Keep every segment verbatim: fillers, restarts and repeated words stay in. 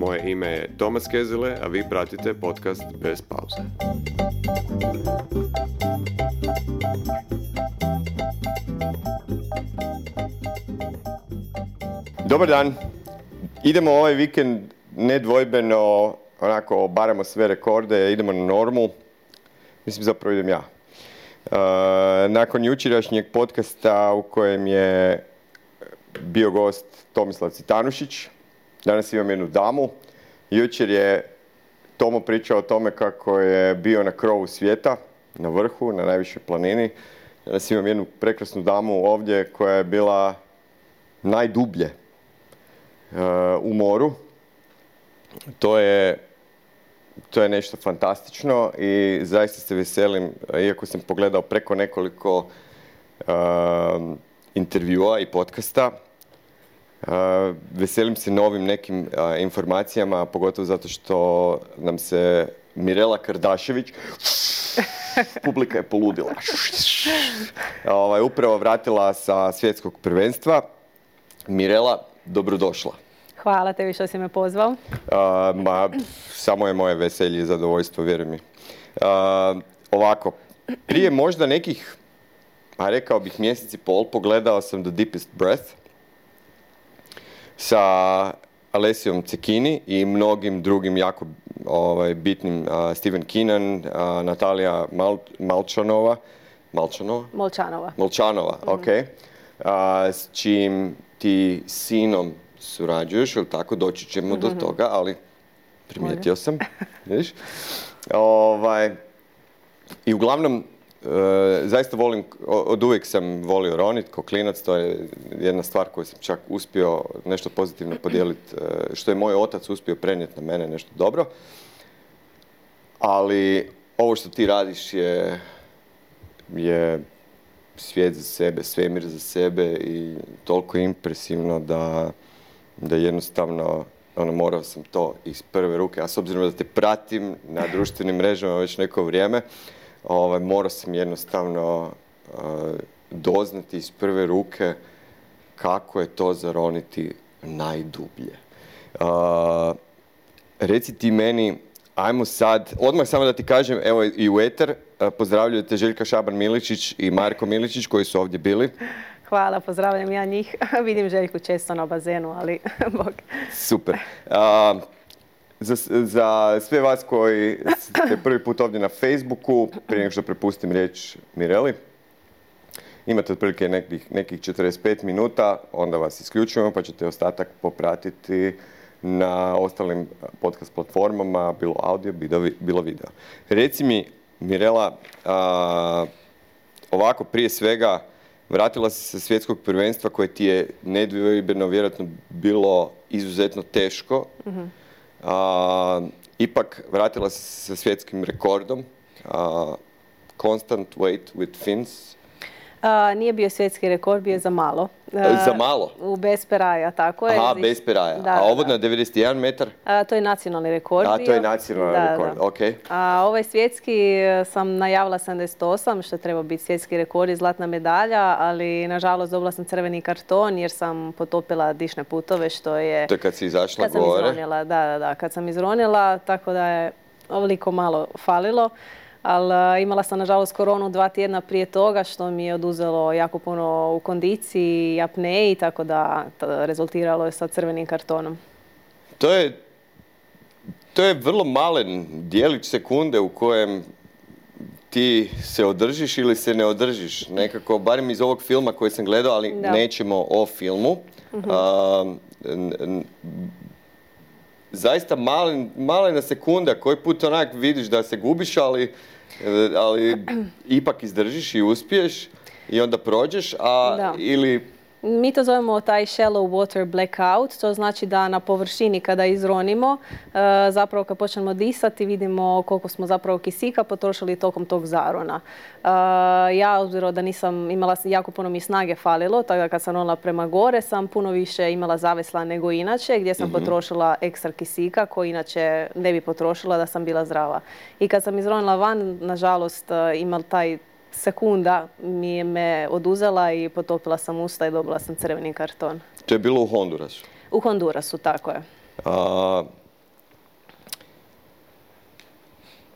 Moje ime je Tomas Kezele, a vi pratite podcast Bez pauze. Dobar dan. Idemo ovaj vikend nedvojbeno, onako obaramo sve rekorde, idemo na normu. Mislim, zapravo idem ja. Uh, nakon jučerašnjeg podcasta u kojem je bio gost Tomislav Citanušić, danas imam jednu damu. Jučer je Tomo pričao o tome kako je bio na krovu svijeta, na vrhu, na najvišoj planini. Danas imam jednu prekrasnu damu ovdje koja je bila najdublje uh, u moru. To je, to je nešto fantastično i zaista se veselim, iako sam pogledao preko nekoliko uh, intervjua i podcasta. Uh, veselim se novim nekim uh, informacijama, pogotovo zato što nam se Mirela Kardašević, publika je poludila, ovaj, upravo vratila sa svjetskog prvenstva. Mirela, dobrodošla. Hvala tebi što si me pozvao. Uh, ma, samo je moje veselje i zadovoljstvo, vjeruj mi. Uh, ovako, prije možda nekih, a rekao bih mjesec i pol, pogledao sam The Deepest Breath sa Alesijom Cecchini i mnogim drugim jako ovaj, bitnim, uh, Steven Keenan, uh, Natalija Mal- Malčanova, Malčanova? Molčanova. Molčanova, mm-hmm. ok. Uh, s čim ti sinom surađuješ, ili tako, doći ćemo mm-hmm. do toga, ali primijetio sam, vidiš. Ovaj, I uglavnom, e, zaista volim, od uvijek sam volio ronit, ko klinac, to je jedna stvar koju sam čak uspio nešto pozitivno podijeliti, e, što je moj otac uspio prenijeti na mene, nešto dobro. Ali ovo što ti radiš je, je svijet za sebe, svemir za sebe i toliko impresivno da da jednostavno ono, morao sam to iz prve ruke, a s obzirom da te pratim na društvenim mrežama već neko vrijeme, ovaj, morao sam jednostavno uh, doznati iz prve ruke kako je to zaroniti najdublje. Uh, reci ti meni, ajmo sad, odmah samo da ti kažem, evo i u eter, uh, pozdravljaju te Željka Šaban-Miličić i Marko Miličić koji su ovdje bili. Hvala, pozdravljam ja njih. Vidim Željku često na bazenu, ali bog. Super. Uh, za, za sve vas koji ste prvi put ovdje na Facebooku, prije nego što prepustim riječ Mireli, imate otprilike nekih, nekih četrdeset pet minuta, onda vas isključujemo pa ćete ostatak popratiti na ostalim podcast platformama, bilo audio, bilo video. Reci mi, Mirela, uh, ovako prije svega, vratila si se sa svjetskog prvenstva koje ti je nedvojbeno vjerojatno bilo izuzetno teško. Mm-hmm. A, ipak vratila si se sa svjetskim rekordom. A, constant weight with fins. A, nije bio svjetski rekord, bio je za malo. A, za malo? U bez peraja, tako je. Aha, bez peraja. Da, a ovo da. Na devedeset jedan metar? A, to je nacionalni rekord. A, bio. to je nacionalni da, rekord, da. ok. A ovaj svjetski sam najavila sedamdeset osam, što je trebao biti svjetski rekord i zlatna medalja, ali nažalost dobila sam crveni karton jer sam potopila dišne putove, što je... To je kad si izašla kad gore? Kad sam izronila, da, da, da. Kad sam izronila, tako da je ovoliko malo falilo. Ali imala sam, nažalost, koronu dva tjedna prije toga, što mi je oduzelo jako puno u kondiciji i apneji, tako da rezultiralo je sa crvenim kartonom. To je, to je vrlo malen dijelić sekunde u kojem ti se održiš ili se ne održiš. Nekako, barem iz ovog filma koji sam gledao, ali da. Nećemo o filmu. Uh-huh. A, n, n, zaista malen, malena sekunda, koji put onak vidiš da se gubiš, ali, ali ipak izdržiš i uspiješ i onda prođeš, a da. Ili... Mi to zovemo taj shallow water blackout, to znači da na površini kada izronimo, zapravo kad počnemo disati vidimo koliko smo zapravo kisika potrošili tokom tog zarona. Ja, obzirom da nisam imala jako puno mi snage falilo, tako da kad sam ronila prema gore sam puno više imala zavesla nego inače, gdje sam mm-hmm. potrošila ekstra kisika koji inače ne bi potrošila da sam bila zdrava. I kad sam izronila van, nažalost, imala taj sekunda mi je me oduzela i potopila sam usta i dobila sam crveni karton. To je bilo u Hondurasu? U Hondurasu, tako je. A,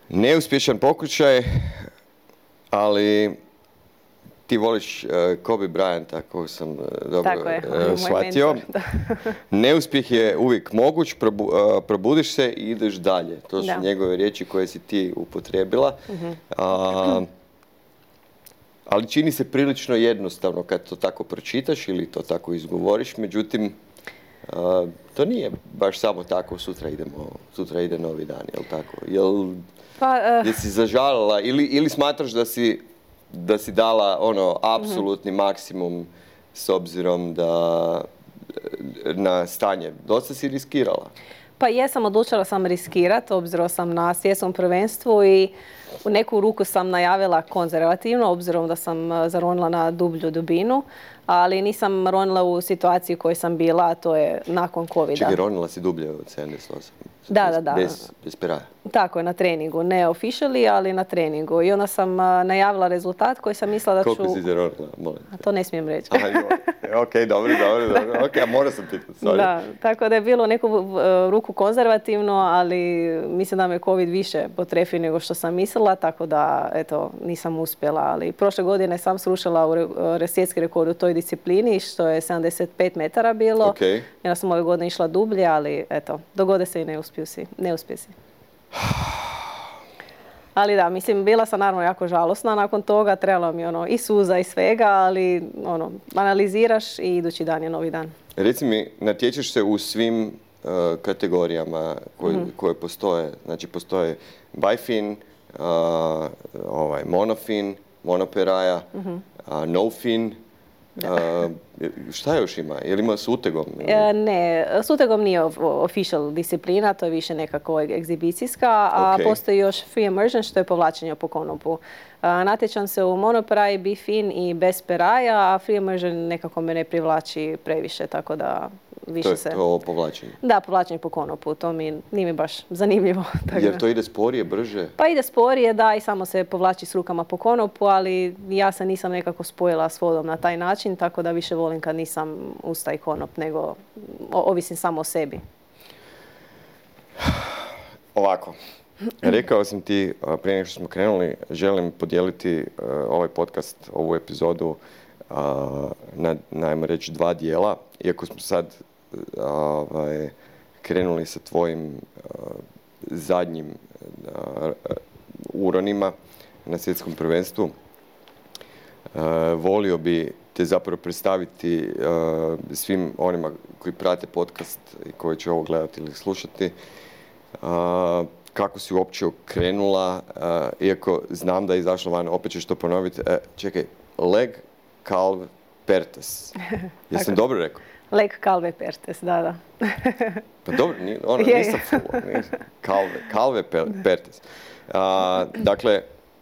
neuspješan pokušaj, ali ti voliš uh, Kobe Bryanta, ako sam uh, dobro Tako je, uh, shvatio. Neuspjeh je uvijek moguć, probu, uh, probudiš se i ideš dalje. To su da. njegove riječi koje si ti upotrijebila. Uh-huh. Uh, ali čini se prilično jednostavno kad to tako pročitaš ili to tako izgovoriš, međutim, uh, to nije baš samo tako, sutra idemo, sutra ide novi dan, jel tako? Jel, pa, uh... jesi zažalila ili, ili smatraš da si da si dala ono apsolutni mm-hmm. maksimum s obzirom da na stanje. Dosta si riskirala. Pa jesam, odlučila sam riskirati, obzirom sam na svjetskom prvenstvu i u neku ruku sam najavila konzervativno, obzirom da sam zaronila na dublju dubinu, ali nisam ronila u situaciji u kojoj sam bila, a to je nakon covida. Čekaj, ronila si dublje od sedamdeset osam? Da, da, da. Bez, bez peraja? Tako je, na treningu. Ne officially, ali na treningu. I onda sam uh, najavila rezultat koji sam mislila da ću... Koliko si zaronila, molim? A to ne smijem reći. Aha, ok, dobro, dobro, dobro. Ok, a moram sam pitati, sorry. Da, tako da je bilo u neku uh, ruku konzervativno, ali mislim da me COVID više potrefio nego što sam mislila, tako da, eto, nisam uspjela. Ali prošle godine sam srušila u re, svjetski rekord u toj disciplini, što je sedamdeset pet metara bilo. Okay. I onda sam ove godine išla dublje, ali eto, dogode se i neuspjesi. neuspjesi. Ali da, mislim, bila sam naravno jako žalosna nakon toga, trebalo mi ono i suza i svega, ali ono, analiziraš i idući dan je novi dan. Reci mi, natječeš se u svim uh, kategorijama koje, mm-hmm. koje postoje, znači postoje bifin, uh, ovaj, monofin, monoperaja, mm-hmm. uh, nofin. Uh, šta još ima? Je li ima s utegom? E, ne, s utegom nije official disciplina, to je više nekako egzibicijska, a okay. postoji još free immersion, što je povlačenje po konopu. Uh, natječam se u monoperaji, bifin i bez peraja, a free immersion nekako me ne privlači previše, tako da više to je se... to povlačenje? Da, povlačenje po konopu, to mi nije mi baš zanimljivo. Jer to ide sporije, brže? Pa ide sporije, da, i samo se povlači s rukama po konopu, ali ja se nisam nekako spojila s vodom na taj način, tako da više volim kad nisam uz taj konop, nego ovisim samo o sebi. Ovako, rekao sam ti, prije nego što smo krenuli, želim podijeliti ovaj podcast, ovu epizodu na, najmo reći, dva dijela. Iako smo sad ovaj, krenuli sa tvojim zadnjim uronima na svjetskom prvenstvu, volio bi te zapravo predstaviti uh, svim onima koji prate podcast i koji će ovo gledati ili slušati, uh, kako si uopće krenula, uh, iako znam da je izašlo van, opet ćeš to ponoviti. Uh, čekaj, leg, calve, pertes. Jesam dobro rekao? Leg, calve, pertes, da, da. Pa dobro, ni, ono, je, nisam full, calve, calve, pertes. Uh, dakle,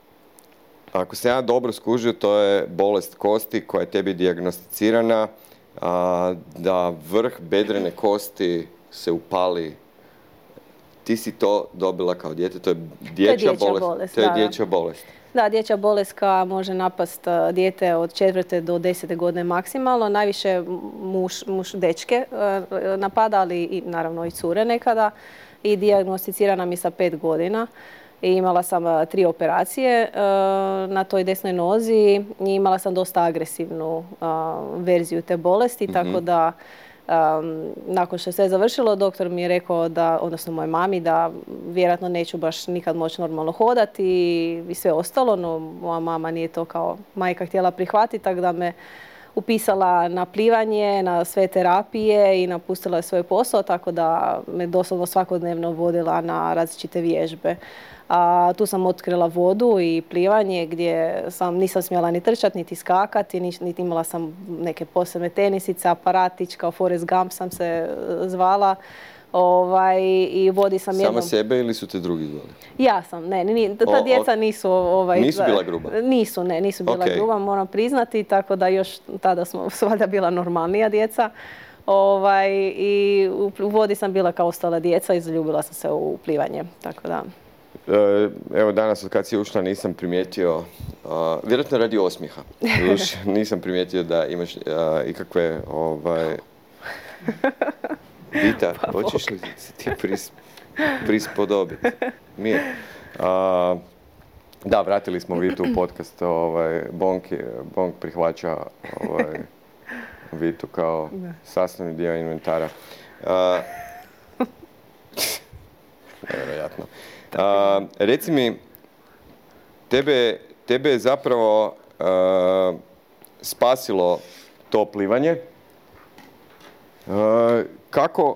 ako se ja dobro skužio, to je bolest kosti koja je tebi dijagnosticirana, a, da vrh bedrene kosti se upali. Ti si to dobila kao dijete, to je dječja, to je dječja bolest. bolest. To je da, dječja bolest. Da, dječja bolest koja može napast dijete od četvrte do desete godine maksimalno. Najviše muš, muš dečke napada, ali i naravno i cure nekada. I dijagnosticirana mi sa pet godina. I imala sam uh, tri operacije uh, na toj desnoj nozi i imala sam dosta agresivnu uh, verziju te bolesti, mm-hmm. tako da um, nakon što je sve završilo, doktor mi je rekao da, odnosno mojoj mami, da vjerojatno neću baš nikad moći normalno hodati i, i sve ostalo, no moja mama nije to kao majka htjela prihvatiti, tako da me upisala na plivanje, na sve terapije i napustila je svoj posao, tako da me doslovno svakodnevno vodila na različite vježbe. A tu sam otkrila vodu i plivanje gdje sam, nisam smjela ni trčati, niti skakati, niti imala sam neke posebne tenisice, aparatić, kao Forrest Gump sam se zvala. Ovaj, i vodi sam Sama jednom... sebe ili su te drugi zvali? Ja sam, ne, ni, ta o, djeca nisu... Ovaj, nisu bila gruba? Nisu, ne, nisu bila okay. gruba, moram priznati, tako da još tada smo svaljda bila normalnija djeca. Ovaj, i u, u vodi sam bila kao ostala djeca i zaljubila sam se u plivanje, tako da... Evo danas od kad si ušla nisam primijetio, uh, vjerojatno radi osmijeha, nisam primijetio da imaš uh, ikakve ovaj... Vita, pa hoćeš li se ti pris, prispodobiti? Mir. A, da, vratili smo Vitu u podcast. Ovaj, Bonk, Bonk prihvaća ovaj, Vitu kao sastavni dio inventara. A, nevjerojatno. A, reci mi, tebe, tebe je zapravo a, spasilo to plivanje. A, kako,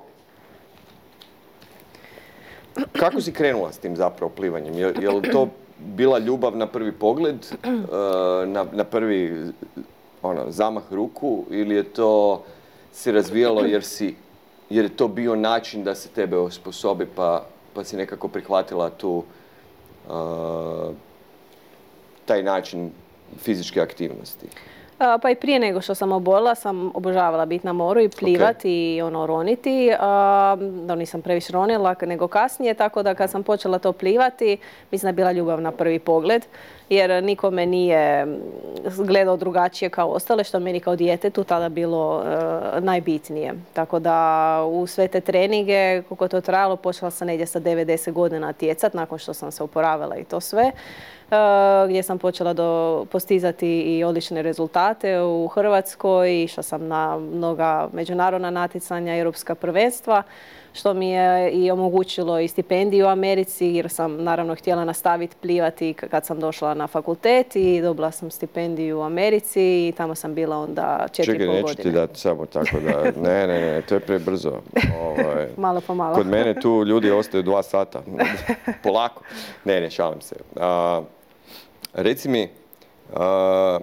kako si krenula s tim zapravo plivanjem? Je, je li to bila ljubav na prvi pogled, na, na prvi ono, zamah ruku, ili je to se razvijalo jer, si, jer je to bio način da se tebe osposobi, pa, pa si nekako prihvatila tu uh, taj način fizičke aktivnosti? A, pa i prije nego što sam obolila sam obožavala biti na moru i plivati okay. i ono roniti. A, da nisam previše ronila nego kasnije, tako da kad sam počela to plivati, mislim da je bila ljubav na prvi pogled. Jer nikome nije gledao drugačije kao ostale, što meni kao djetetu tada bilo e, najbitnije. Tako da u sve te treninge, koliko je to trajalo, počela sam negdje sa devet do deset godina natjecat, nakon što sam se oporavila i to sve. E, gdje sam počela do, postizati i odlične rezultate u Hrvatskoj, išla sam na mnoga međunarodna natjecanja, europska prvenstva, što mi je i omogućilo i stipendiju u Americi, jer sam naravno htjela nastaviti plivati kad sam došla na fakultet i dobila sam stipendiju u Americi i tamo sam bila onda četiri i pol godine. Čekaj, neću ti dati samo tako da... Ne, ne, ne, to je prebrzo. Ovaj, malo po malo. Kod mene tu ljudi ostaju dva sata. Polako. Ne, ne, šalim se. A, reci mi, a,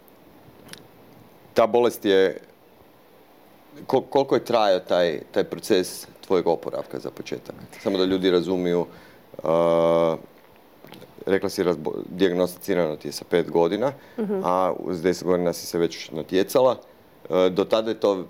ta bolest je... Kol, koliko je trajao taj, taj proces tvojeg oporavka za početak? Samo da ljudi razumiju, uh, rekla si razbo, dijagnosticirano ti je sa pet godina, uh-huh. a uz deset godina si se već natjecala. Uh, do tada je to,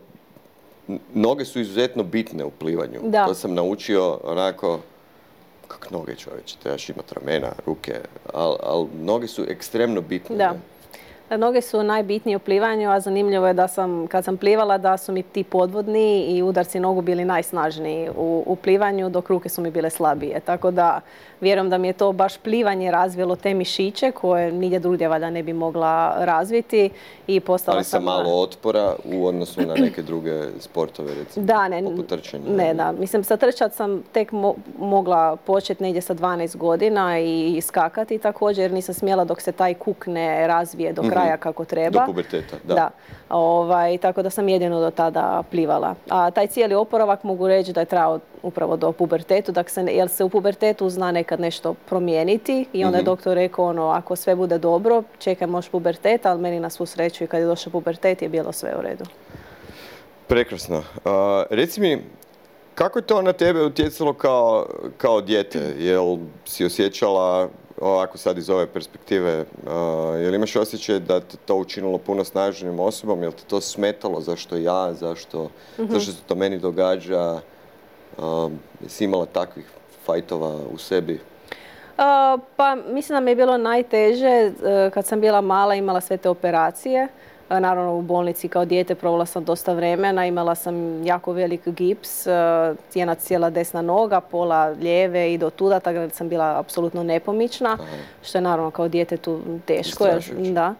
noge su izuzetno bitne u plivanju. Da. To sam naučio onako, kak noge čovječe, trebaš imati ramena, ruke, ali al noge su ekstremno bitne. Da. Ne? Noge su najbitnije u plivanju, a zanimljivo je da sam, kad sam plivala, da su mi ti podvodni i udarci nogu bili najsnažniji u, u plivanju, dok ruke su mi bile slabije. Tako da vjerujem da mi je to baš plivanje razvilo te mišiće koje nigdje drugdje valjda ne bi mogla razviti. I postala ali sa sam malo otpora u odnosu na neke druge sportove, recimo, da, ne, poput trčanja? Ne, da. Mislim, sa trčat sam tek mo- mogla početi negdje sa dvanaest godina i skakati također, jer nisam smjela dok se taj kuk ne razvije do kraja mm-hmm. kako treba. Do puberteta, da. Da. Ovaj, tako da sam jedino do tada plivala. A taj cijeli oporavak mogu reći da je trajao upravo do pubertetu, da se, jer se u pubertetu zna nekad nešto promijeniti i onda mm-hmm. je doktor rekao ono, ako sve bude dobro, čekaj možeš pubertet, ali meni na svu sreću i kad je došao pubertet je bilo sve u redu. Prekrasno. Uh, reci mi, kako je to na tebe utjecalo kao, kao dijete? Jel si osjećala, ovako sad iz ove perspektive, uh, jel imaš osjećaj da te to učinilo puno snažnijim osobom? Jel te to smetalo? Zašto ja? Zašto, mm-hmm. zašto se to meni događa? Uh, jesi imala takvih fajtova u sebi? Uh, pa mislim da mi je bilo najteže uh, kad sam bila mala, imala sve te operacije. Uh, naravno u bolnici kao dijete provela sam dosta vremena, imala sam jako velik gips, uh, jedna cijela desna noga, pola lijeve i do tuda, tako da sam bila apsolutno nepomična, aha. što je naravno kao dijete tu teško. Da.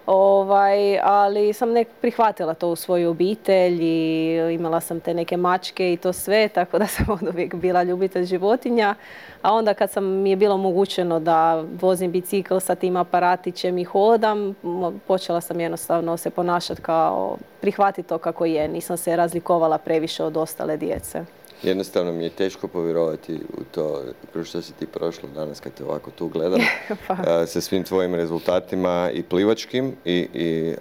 Ovaj, ali sam nek prihvatila to u svoju obitelj i imala sam te neke mačke i to sve, tako da sam od uvijek bila ljubitelj životinja. A onda kad sam, mi je bilo omogućeno da vozim bicikl sa tim aparatićem i hodam, počela sam jednostavno se ponašati kao, prihvatiti to kako je. Nisam se razlikovala previše od ostale djece. Jednostavno mi je teško povjerovati u to kroz što si ti prošla danas kad te ovako tu gledam pa. uh, sa svim tvojim rezultatima i plivačkim i, i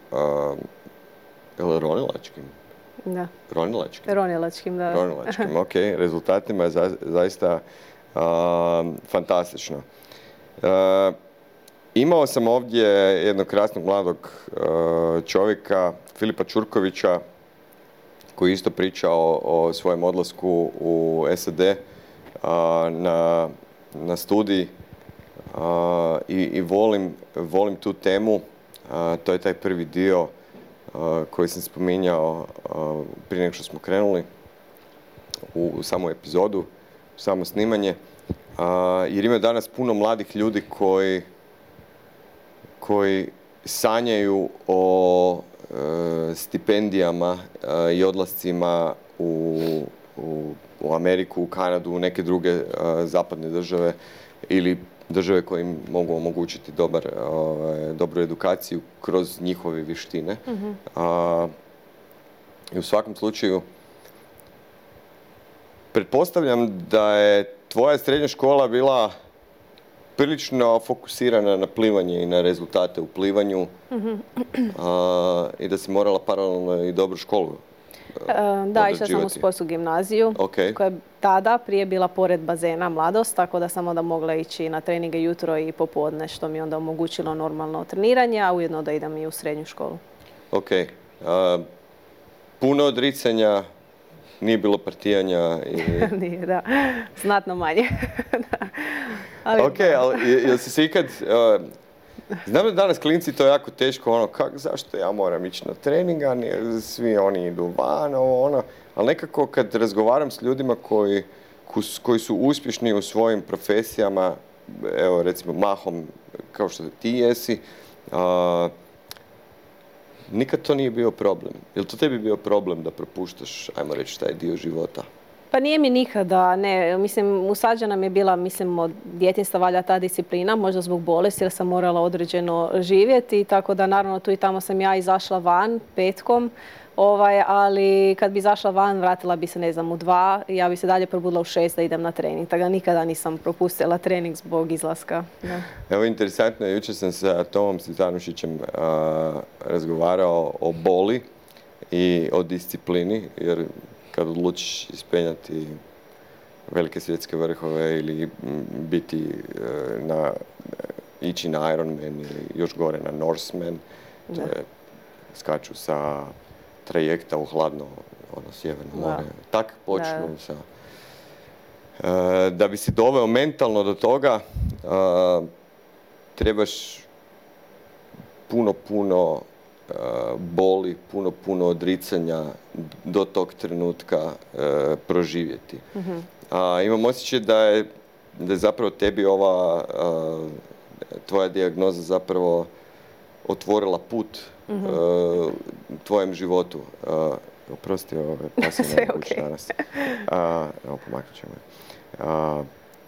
uh, ronilačkim. Da. Ronilačkim. Ronilačkim, da. Ronilačkim, ok. Rezultatima je za, zaista uh, fantastično. Uh, imao sam ovdje jednog krasnog mladog uh, čovjeka, Filipa Čurkovića, koji isto priča o, o svojem odlasku u S A D a, na, na studij a, i, i volim, volim tu temu. A, to je taj prvi dio a, koji sam spominjao a, prije nego što smo krenuli u, u samu epizodu, u samo snimanje. A, jer ima danas puno mladih ljudi koji, koji sanjaju o e, stipendijama e, i odlascima u, u, u Ameriku, u Kanadu, u neke druge e, zapadne države ili države koje im mogu omogućiti dobar, e, dobru edukaciju kroz njihove vještine. Mm-hmm. A, i u svakom slučaju pretpostavljam da je tvoja srednja škola bila prilično fokusirana na plivanje i na rezultate u plivanju. Mm-hmm. A, i da si morala paralelno i dobru školu e, Da, išla sam u sportsku gimnaziju, okay. koja je tada prije bila pored bazena Mladost, tako da sam onda mogla ići na treninge jutro i popodne, što mi onda omogućilo normalno treniranje, a ujedno da idem i u srednju školu. Ok. A, puno odricanja, nije bilo partijanja? I... Nije, da. Znatno manje. Da. Ali... Ok, ali jel si se ikad... Uh, znam da danas klinci to je jako teško, ono, kak, zašto ja moram ići na treninga, svi oni idu van, ovo, ono, ali nekako kad razgovaram s ljudima koji, koji su uspješni u svojim profesijama, evo recimo mahom kao što ti jesi, uh, nikad to nije bio problem. Jel to tebi bio problem da propuštaš, ajmo reći, taj dio života? Pa nije mi nikada, ne. Mislim, usađena mi je bila, mislim, od djetinjstva valjda ta disciplina, možda zbog bolesti jer sam morala određeno živjeti, tako da naravno tu i tamo sam ja izašla van petkom, ovaj, ali kad bi izašla van, vratila bi se, ne znam, u dva, ja bi se dalje probudila u šest da idem na trening, tako da nikada nisam propustila trening zbog izlaska. Da. Evo, interesantno, jučer sam sa Tomom Cvitanušićem a, razgovarao o boli i o disciplini, jer kad odlučiš ispenjati velike svjetske vrhove ili biti na, ići na Ironman ili još gore na Norseman, to je, skaču sa trajekta u hladno, ono, sjeverno more. Tak počnu da. sa... Uh, da bi si doveo mentalno do toga, uh, trebaš puno, puno boli, puno, puno odricanja do tog trenutka e, proživjeti. Mm-hmm. A, imam osjećaj da je, da je zapravo tebi ova a, tvoja dijagnoza zapravo otvorila put mm-hmm. a, tvojem životu. A, oprosti, ovo je pasivno moguće okay. danas. A, evo, pomaknut ćemo. A,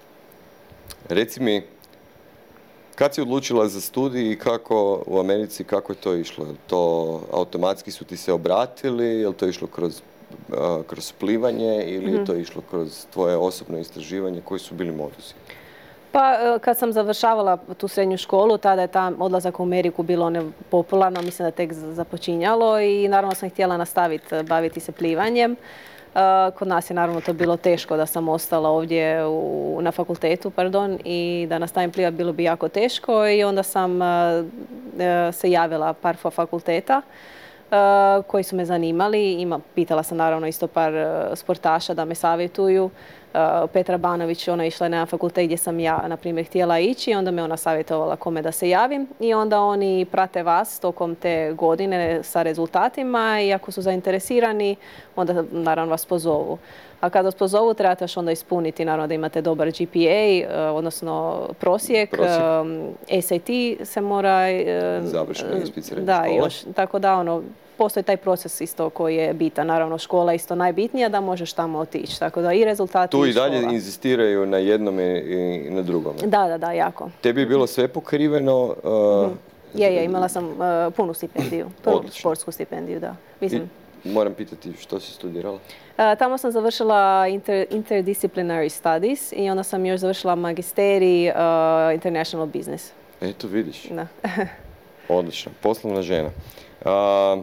reci mi, kad si odlučila za studij i kako u Americi, kako je to išlo? To automatski su ti se obratili, je li to išlo kroz, uh, kroz plivanje ili mm-hmm. je to išlo kroz tvoje osobno istraživanje? Koji su bili modusi? Pa kad sam završavala tu srednju školu, tada je ta odlazak u Ameriku bilo nepopularno, mislim da tek započinjalo i naravno sam htjela nastaviti baviti se plivanjem. Kod nas je naravno to bilo teško da sam ostala ovdje u, na fakultetu pardon, i da nastavim plivati bilo bi jako teško i onda sam uh, se javila par fakulteta uh, koji su me zanimali. Ima, pitala sam naravno isto par uh, sportaša da me savjetuju. Uh, Petra Banović, ona je išla na fakultet gdje sam ja, na primjer, htjela ići i onda me ona savjetovala kome da se javim i onda oni prate vas tokom te godine sa rezultatima i ako su zainteresirani, onda naravno vas pozovu. A kada vas pozovu, trebate još onda ispuniti, naravno da imate dobar G P A, uh, odnosno prosjek, prosjek. Um, S A T se mora... Uh, Završeno ispit srednje da, škole. Još, tako da ono, postoji taj proces isto koji je bitan. Naravno, škola je isto najbitnija da možeš tamo otići. Tako da i rezultati tu i i dalje škola. Inzistiraju na jednom i na drugom. Da, da, da, jako. Tebi je bilo sve pokriveno? Uh, mm. Je, je, imala sam uh, punu stipendiju. Punu sportsku stipendiju, da. Mislim. I moram pitati što si studirala? Uh, tamo sam završila inter, Interdisciplinary Studies i onda sam još završila magisterij uh, International Business. Eto, vidiš. Da. Odlično. Poslovna žena. Uh,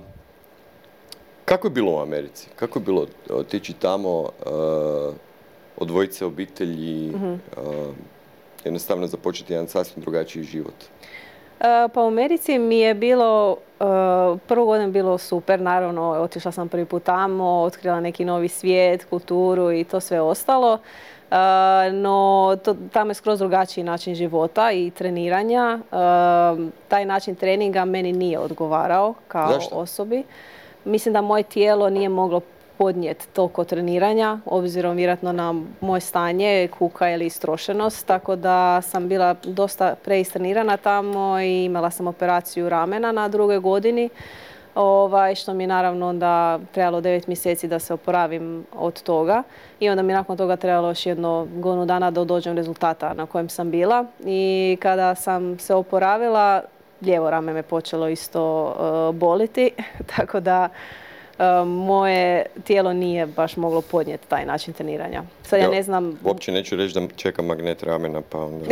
Kako je bilo u Americi? Kako je bilo otići tamo, uh, odvojiti se obitelji, mm-hmm. uh, jednostavno započeti jedan sasvim drugačiji život? Uh, pa u Americi mi je bilo, uh, prvu godinu bilo super, naravno otišla sam prvi put tamo, otkrila neki novi svijet, kulturu i to sve ostalo. Uh, no to, tamo je skroz drugačiji način života i treniranja. Uh, taj način treninga meni nije odgovarao kao Zašto? osobi. Mislim da moje tijelo nije moglo podnijeti toliko treniranja, obzirom vjerojatno na moje stanje, kuka ili istrošenost, tako da sam bila dosta preistrenirana tamo i imala sam operaciju ramena na drugoj godini, ovaj, što mi je naravno onda trebalo devet mjeseci da se oporavim od toga i onda mi nakon toga trebalo još jedno godinu dana da dođem rezultata na kojem sam bila i kada sam se oporavila, lijevo rame me počelo isto uh, boliti, tako da uh, moje tijelo nije baš moglo podnijeti taj način treniranja. Sad ja, ja ne znam... Uopće neću reći da čekam magnet ramena, pa onda...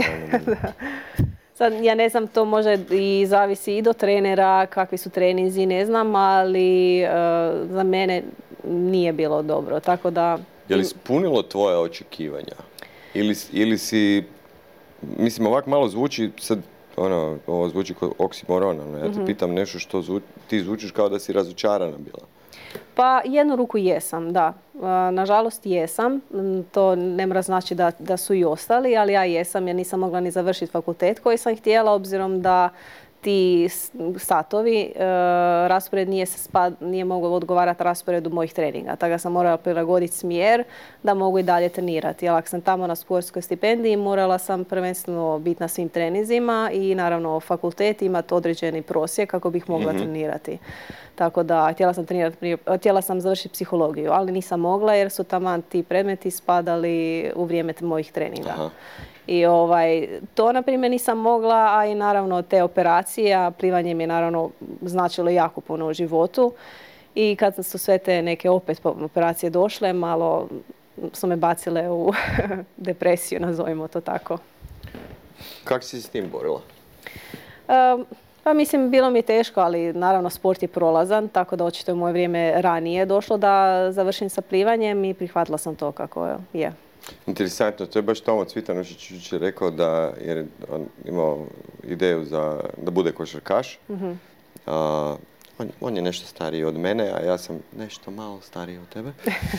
Sad ja ne znam, to može i zavisi i do trenera, kakvi su treninzi, ne znam, ali uh, za mene nije bilo dobro, tako da... Je li ispunilo tvoje očekivanja? Ili, ili si... Mislim, ovak malo zvuči sad... Ono, ovo zvuči kao oksimoron, ono. Ja te mm-hmm. pitam nešto što zvu, ti zvučiš kao da si razočarana bila. Pa jednu ruku jesam, da. Nažalost jesam. To ne mora znači da, da su i ostali, ali ja jesam jer nisam mogla ni završiti fakultet koji sam htjela, obzirom da ti satovi, e, raspored nije, se spad, nije mogao odgovarati rasporedu mojih treninga. Tako da sam morala prilagoditi smjer da mogu i dalje trenirati. Jer ako sam tamo na sportskoj stipendiji, morala sam prvenstveno biti na svim treninzima i naravno fakultet imati određeni prosjek kako bih mogla mm-hmm. trenirati. Tako da htjela sam, trenirati, htjela sam završiti psihologiju, ali nisam mogla jer su taman ti predmeti spadali u vrijeme mojih treninga. Aha. I ovaj, to, na primjer, nisam mogla, a i naravno te operacije, a plivanje mi je naravno značilo jako puno u životu. I kad su sve te neke opet operacije došle, malo su me bacile u depresiju, nazovimo to tako. Kako si se s tim borila? Um, pa mislim, bilo mi je teško, ali naravno sport je prolazan, tako da očito je moje vrijeme ranije došlo da završim sa plivanjem i prihvatila sam to kako je. Interesantno, to je baš Tomo Cvitanušić rekao da je on imao ideju za, da bude košarkaš. Mm-hmm. Uh, on, on je nešto stariji od mene, a ja sam nešto malo stariji od tebe.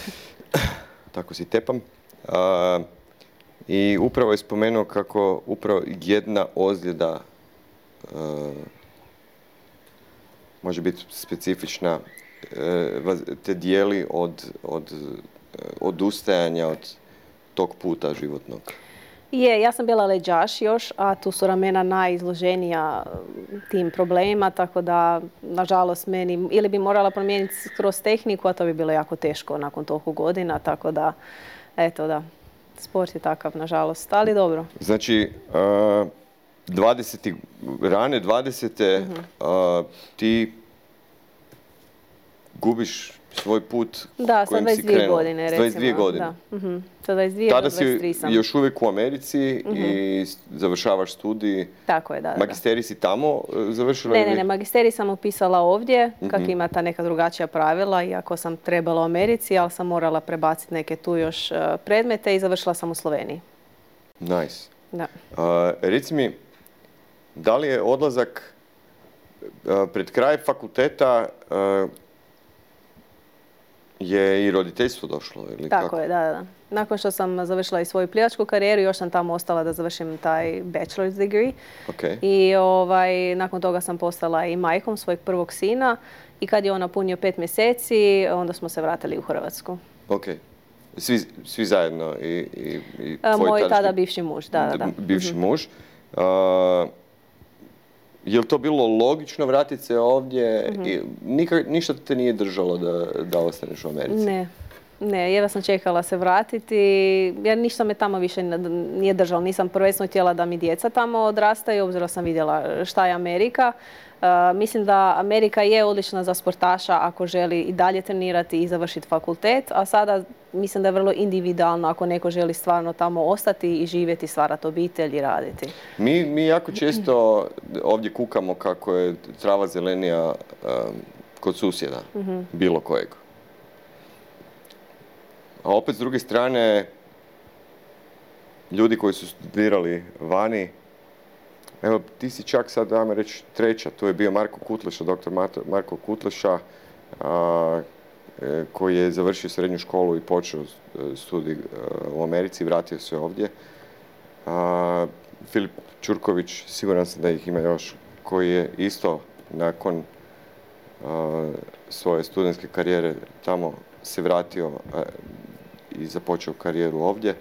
Tako si tepam. Uh, I upravo je spomenuo kako upravo jedna ozljeda uh, može biti specifična, uh, te dijeli od, od uh, odustajanja od tog puta životnog. Je, ja sam bila leđaš još, a tu su ramena najizloženija tim problemima, tako da, nažalost, meni ili bi morala promijeniti kroz tehniku, a to bi bilo jako teško nakon toliko godina, tako da, eto da, sport je takav, nažalost, ali dobro. Znači, uh, dvadesete, rane dvadesete mm-hmm. uh, ti gubiš svoj put da, kojim si krenula. Da, sa dvadeset dvije godine, recimo. dvadeset dvije godine. Da. Mm-hmm. Sa dvadeset dvije Tada do dvadeset tri sam. si još uvijek u Americi mm-hmm. i završavaš studij. Tako je, da. Magisterij si tamo završila? Ne, ne, ne, magisterij sam upisala ovdje, mm-hmm. kak ima ta neka drugačija pravila, iako sam trebala u Americi, ali sam morala prebaciti neke tu još predmete i završila sam u Sloveniji. Nice. Da. Uh, reci mi, da li je odlazak uh, pred kraj fakulteta uh, je i roditeljstvo došlo? Ili tako kako? je, da, da. Nakon što sam završila i svoju plivačku karijeru, još sam tamo ostala da završim taj bachelor's degree. Okay. I ovaj, nakon toga sam postala i majkom svojeg prvog sina. I kad je on napunio pet mjeseci, onda smo se vratili u Hrvatsku. Ok. Svi, svi zajedno? I, i, i tvoj Moj tadašnji, tada bivši muž, da, da. Bivši mm-hmm. muž. Uh, je li to bilo logično vratiti se ovdje? Mm-hmm. I, nika, ništa te nije držalo da, da ostaneš u Americi? Ne. Ne, jedva sam čekala se vratiti, jer ništa me tamo više nije držalo. Nisam prvenstveno htjela da mi djeca tamo odrastaju, obzirom sam vidjela šta je Amerika. Uh, mislim da Amerika je odlična za sportaša ako želi i dalje trenirati i završiti fakultet, a sada mislim da je vrlo individualno ako neko želi stvarno tamo ostati i živjeti, stvarati obitelj i raditi. Mi, mi jako često ovdje kukamo kako je trava zelenija um, kod susjeda, mm-hmm. bilo kojeg. A opet s druge strane, ljudi koji su studirali vani, evo ti si čak sad, dajmo reći, treća, tu je bio Marko Kutleša, doktor Marko Kutleša, a, e, koji je završio srednju školu i počeo studij u Americi, vratio se ovdje. A, Filip Čurković, siguran sam da ih ima još, koji je isto nakon a, svoje studentske karijere tamo se vratio a, i započeo karijeru ovdje.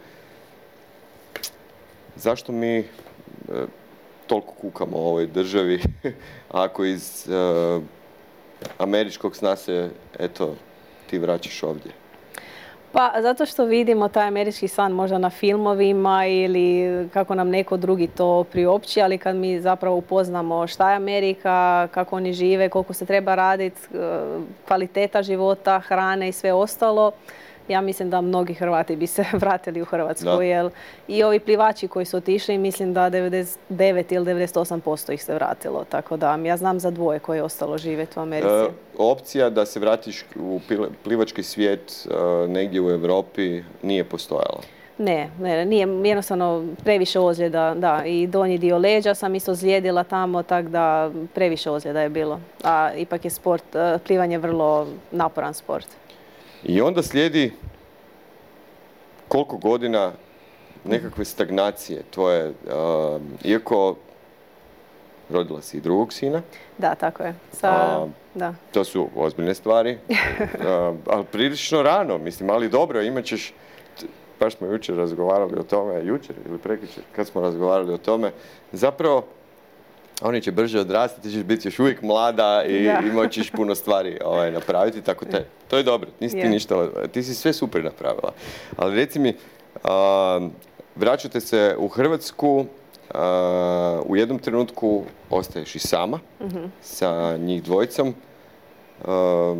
Zašto mi e, toliko kukamo o ovoj državi ako iz e, američkog sna se, eto, ti vraćaš ovdje? Pa zato što vidimo taj američki san možda na filmovima ili kako nam neko drugi to priopći, ali kad mi zapravo upoznamo šta je Amerika, kako oni žive, koliko se treba raditi, kvaliteta života, hrane i sve ostalo, ja mislim da mnogi Hrvati bi se vratili u Hrvatsku. Jer i ovi plivači koji su otišli, mislim da devedeset devet ili devedeset osam posto ih se vratilo. Tako da ja znam za dvoje koje je ostalo živjeti u Americi. E, opcija da se vratiš u plivački svijet e, negdje u Europi nije postojala. Ne, ne, nije jednostavno previše ozljeda, da, i donji dio leđa sam isto zlijedila tamo, tako da previše ozljeda je bilo. A ipak je sport, plivanje vrlo naporan sport. I onda slijedi koliko godina nekakve stagnacije tvoje, uh, iako rodila si i drugog sina. Da, tako je. Sa, a, da. To su ozbiljne stvari, uh, ali prilično rano, mislim, ali dobro, imat ćeš, baš smo jučer razgovarali o tome, jučer ili prekjučer, kad smo razgovarali o tome, zapravo oni će brže odrastati, ti ćeš biti još uvijek mlada i, i moćeš puno stvari ovaj, napraviti, tako te, to je dobro, nisi ti yeah. ništa, ti si sve super napravila. Ali reci mi, uh, vraćate se u Hrvatsku, uh, u jednom trenutku ostaješ i sama, mm-hmm. sa njih dvojicom. Uh,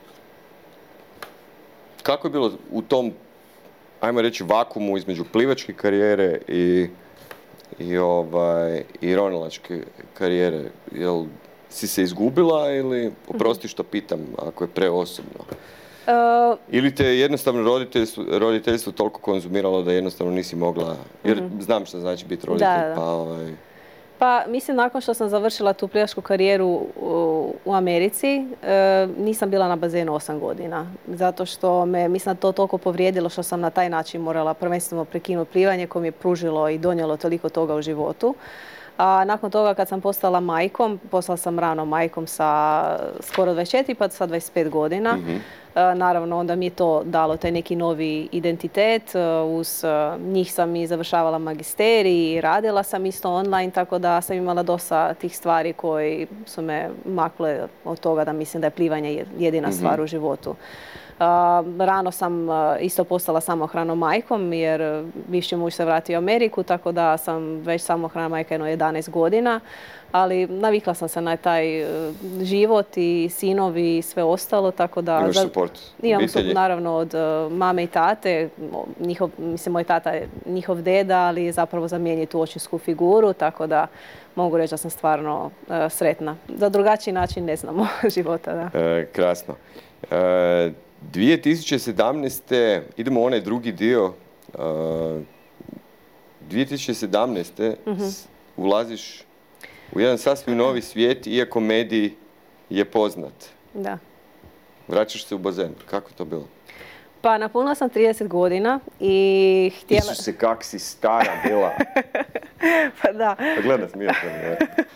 kako je bilo u tom, ajmo reći, vakumu između plivačke karijere i i, ovaj, i ronilačke karijere? Jel si se izgubila ili, oprosti što pitam, ako je preosobno? Uh, ili te jednostavno roditeljstvo, roditeljstvo toliko konzumiralo da jednostavno nisi mogla, jer uh-huh. znam što znači biti roditelj, da, da. pa ovaj... Pa mislim, nakon što sam završila tu plivačku karijeru u, u Americi, e, nisam bila na bazenu osam godina. Zato što me, mislim, to toliko povrijedilo što sam na taj način morala prvenstveno prekinuti plivanje koje mi je pružilo i donijelo toliko toga u životu. A nakon toga kad sam postala majkom, postala sam rano majkom sa skoro dvadeset četiri pa sa dvadeset pet godina. Mm-hmm. E, naravno, onda mi je to dalo taj neki novi identitet. Uz njih sam i završavala magisterij i radila sam isto online, tako da sam imala dosta tih stvari koji su me makle od toga da mislim da je plivanje jedina mm-hmm. stvar u životu. Uh, rano sam uh, isto postala samohranom majkom jer bivši muž se vratio u Ameriku, tako da sam već samohrana majka jedno jedanaest godina, ali navikla sam se na taj uh, život i sinovi i sve ostalo, tako da... Imaš suport imam suport naravno od uh, mame i tate, njihov, mislim moj tata je njihov deda, ali je zapravo zamijenio tu očinsku figuru, tako da mogu reći da sam stvarno uh, sretna. Za drugačiji način ne znamo života, da. E, krasno. E, dvije tisuće sedamnaeste. idemo u onaj drugi dio. Uh, dvije tisuće sedamnaeste. Mm-hmm. ulaziš u jedan sasvim novi svijet, iako medij je poznat. Da. Vraćaš se u bazen. Kako je to bilo? Pa napunila sam trideset godina i htjela... Isuse, kak si stara bila. Pa da. Pa gledaj, smiješ me.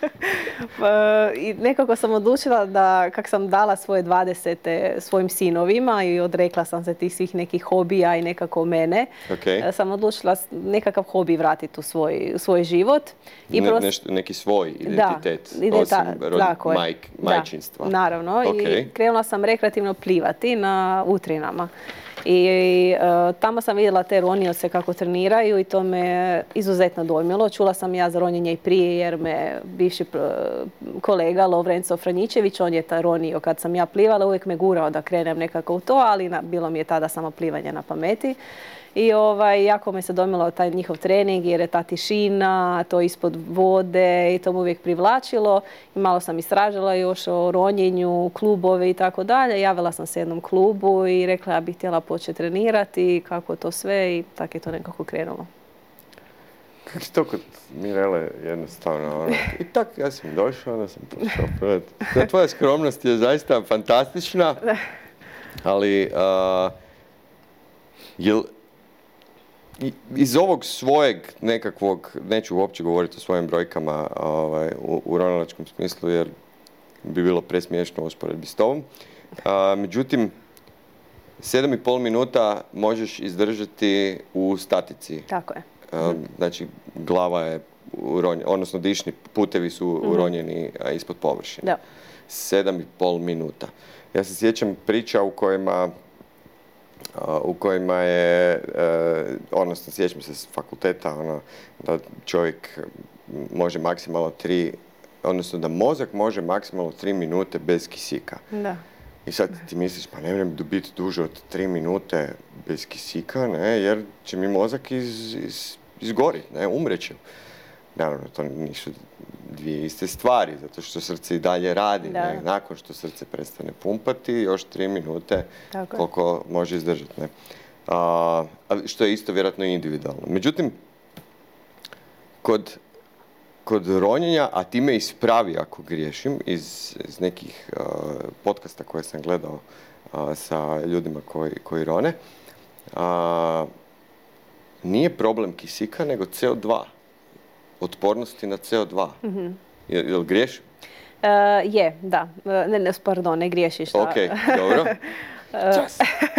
Pa, i nekako sam odlučila da, kak sam dala svoje dvadesete svojim sinovima i odrekla sam se tih svih nekih hobija i nekako mene, okay. sam odlučila nekakav hobi vratiti u svoj, u svoj život. I ne, prost... nešto, neki svoj identitet, da, osim rod, tako majk, majčinstva. Da, naravno. Okay. I krenula sam rekreativno plivati na utrinama. I uh, tamo sam vidjela te ronioce kako treniraju i to me izuzetno dojmilo. Čula sam ja za ronjenje i prije jer me bivši kolega Lovrenco Franjičević, on je ta ronio kad sam ja plivala, uvijek me gurao da krenem nekako u to, ali na, bilo mi je tada samo plivanje na pameti. I ovaj, jako me se dojmilo taj njihov trening jer je ta tišina, to ispod vode i to me uvijek privlačilo. I malo sam istražila još o ronjenju, klubove i tako dalje. Javila sam se jednom klubu i rekla ja bih htjela početi trenirati, kako to sve i tako je to nekako krenulo. Kako je to kod Mirele jednostavno? Ono, i tako ja sam došao, onda sam počeo prvet. Tvoja skromnost je zaista fantastična, ali uh, jel... iz ovog svojeg nekakvog, neću uopće govoriti o svojim brojkama ovaj, u, u ronilačkom smislu jer bi bilo presmiješno u usporedbi s tobom. A, međutim, sedam i pol minuta možeš izdržati u statici. Tako je. Um, znači, glava je uronjena, odnosno dišni putevi su mm-hmm. uronjeni a, ispod površine. Da. Sedam i pol minuta. Ja se sjećam priča u kojima a, u kojima je, a, odnosno sjećam se s fakulteta, ono, da čovjek može maksimalno tri, odnosno da mozak može maksimalno tri minute bez kisika. Da. I sad ti misliš, pa ne vrem biti duže od tri minute bez kisika, ne, jer će mi mozak iz, iz, izgoriti, ne, umreće. Naravno, to nisu dvije iste stvari, zato što srce i dalje radi, da. Ne, nakon što srce prestane pumpati, još tri minute Tako koliko je. Može izdržati, ne. A, što je isto vjerojatno individualno. Međutim, kod Kod ronjenja, a ti me ispravi ako griješim, iz, iz nekih uh, podcasta koje sam gledao uh, sa ljudima koji, koji rone, uh, nije problem kisika, nego C O dva. Otpornosti na C O dva. Mm-hmm. Jel, jel griješim? Uh, je, da. Ne, ne, pardon, ne griješiš. Da. Ok, dobro. Yes.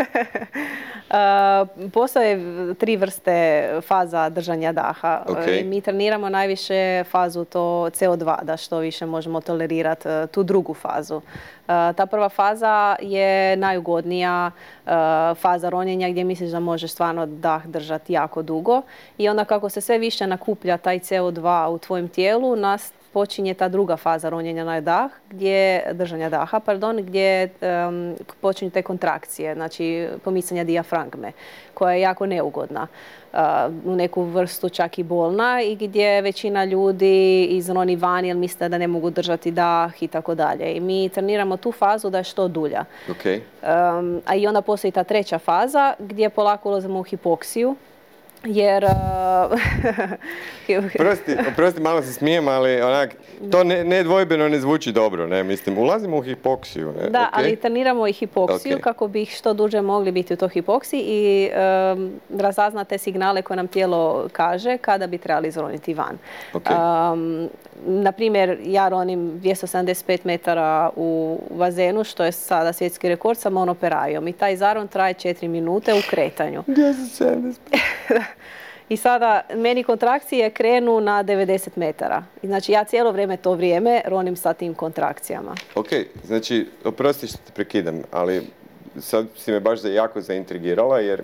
Uh, postoje tri vrste faza držanja daha. Okay. Mi treniramo najviše fazu to C O dva, da što više možemo tolerirati uh, tu drugu fazu. Uh, ta prva faza je najugodnija uh, faza ronjenja gdje misliš da možeš stvarno dah držati jako dugo. I onda kako se sve više nakuplja taj C O dva u tvojem tijelu, nas počinje ta druga faza ronjenja na dah, gdje, držanja daha, pardon, gdje um, počinju te kontrakcije, znači pomicanja dijafragme, koja je jako neugodna, uh, u neku vrstu čak i bolna i gdje većina ljudi izroni van jer misle da ne mogu držati dah i tako dalje. I mi treniramo tu fazu da je što dulja. Okay. Um, a i onda postoji ta treća faza gdje polako ulazimo u hipoksiju. Jer... Uh, prosti, prosti, malo se smijem, ali onak, to ne, nedvojbeno ne zvuči dobro, ne, mislim, ulazimo u hipoksiju. Ne? Da, okay. ali treniramo i hipoksiju okay. kako bi što duže mogli biti u toj hipoksiji i um, razaznate signale koje nam tijelo kaže kada bi trebali izroniti van. Okay. Um, naprimjer, ja ronim dvjesto sedamdeset pet metara u bazenu, što je sada svjetski rekord sa monoperajom. I taj zaron traje četiri minute u kretanju. dvjesto sedamdeset pet I sada meni kontrakcije krenu na devedeset metara. I znači ja cijelo vrijeme to vrijeme ronim sa tim kontrakcijama. Ok, znači, oprosti što te prekidam, ali sad si me baš jako zaintrigirala jer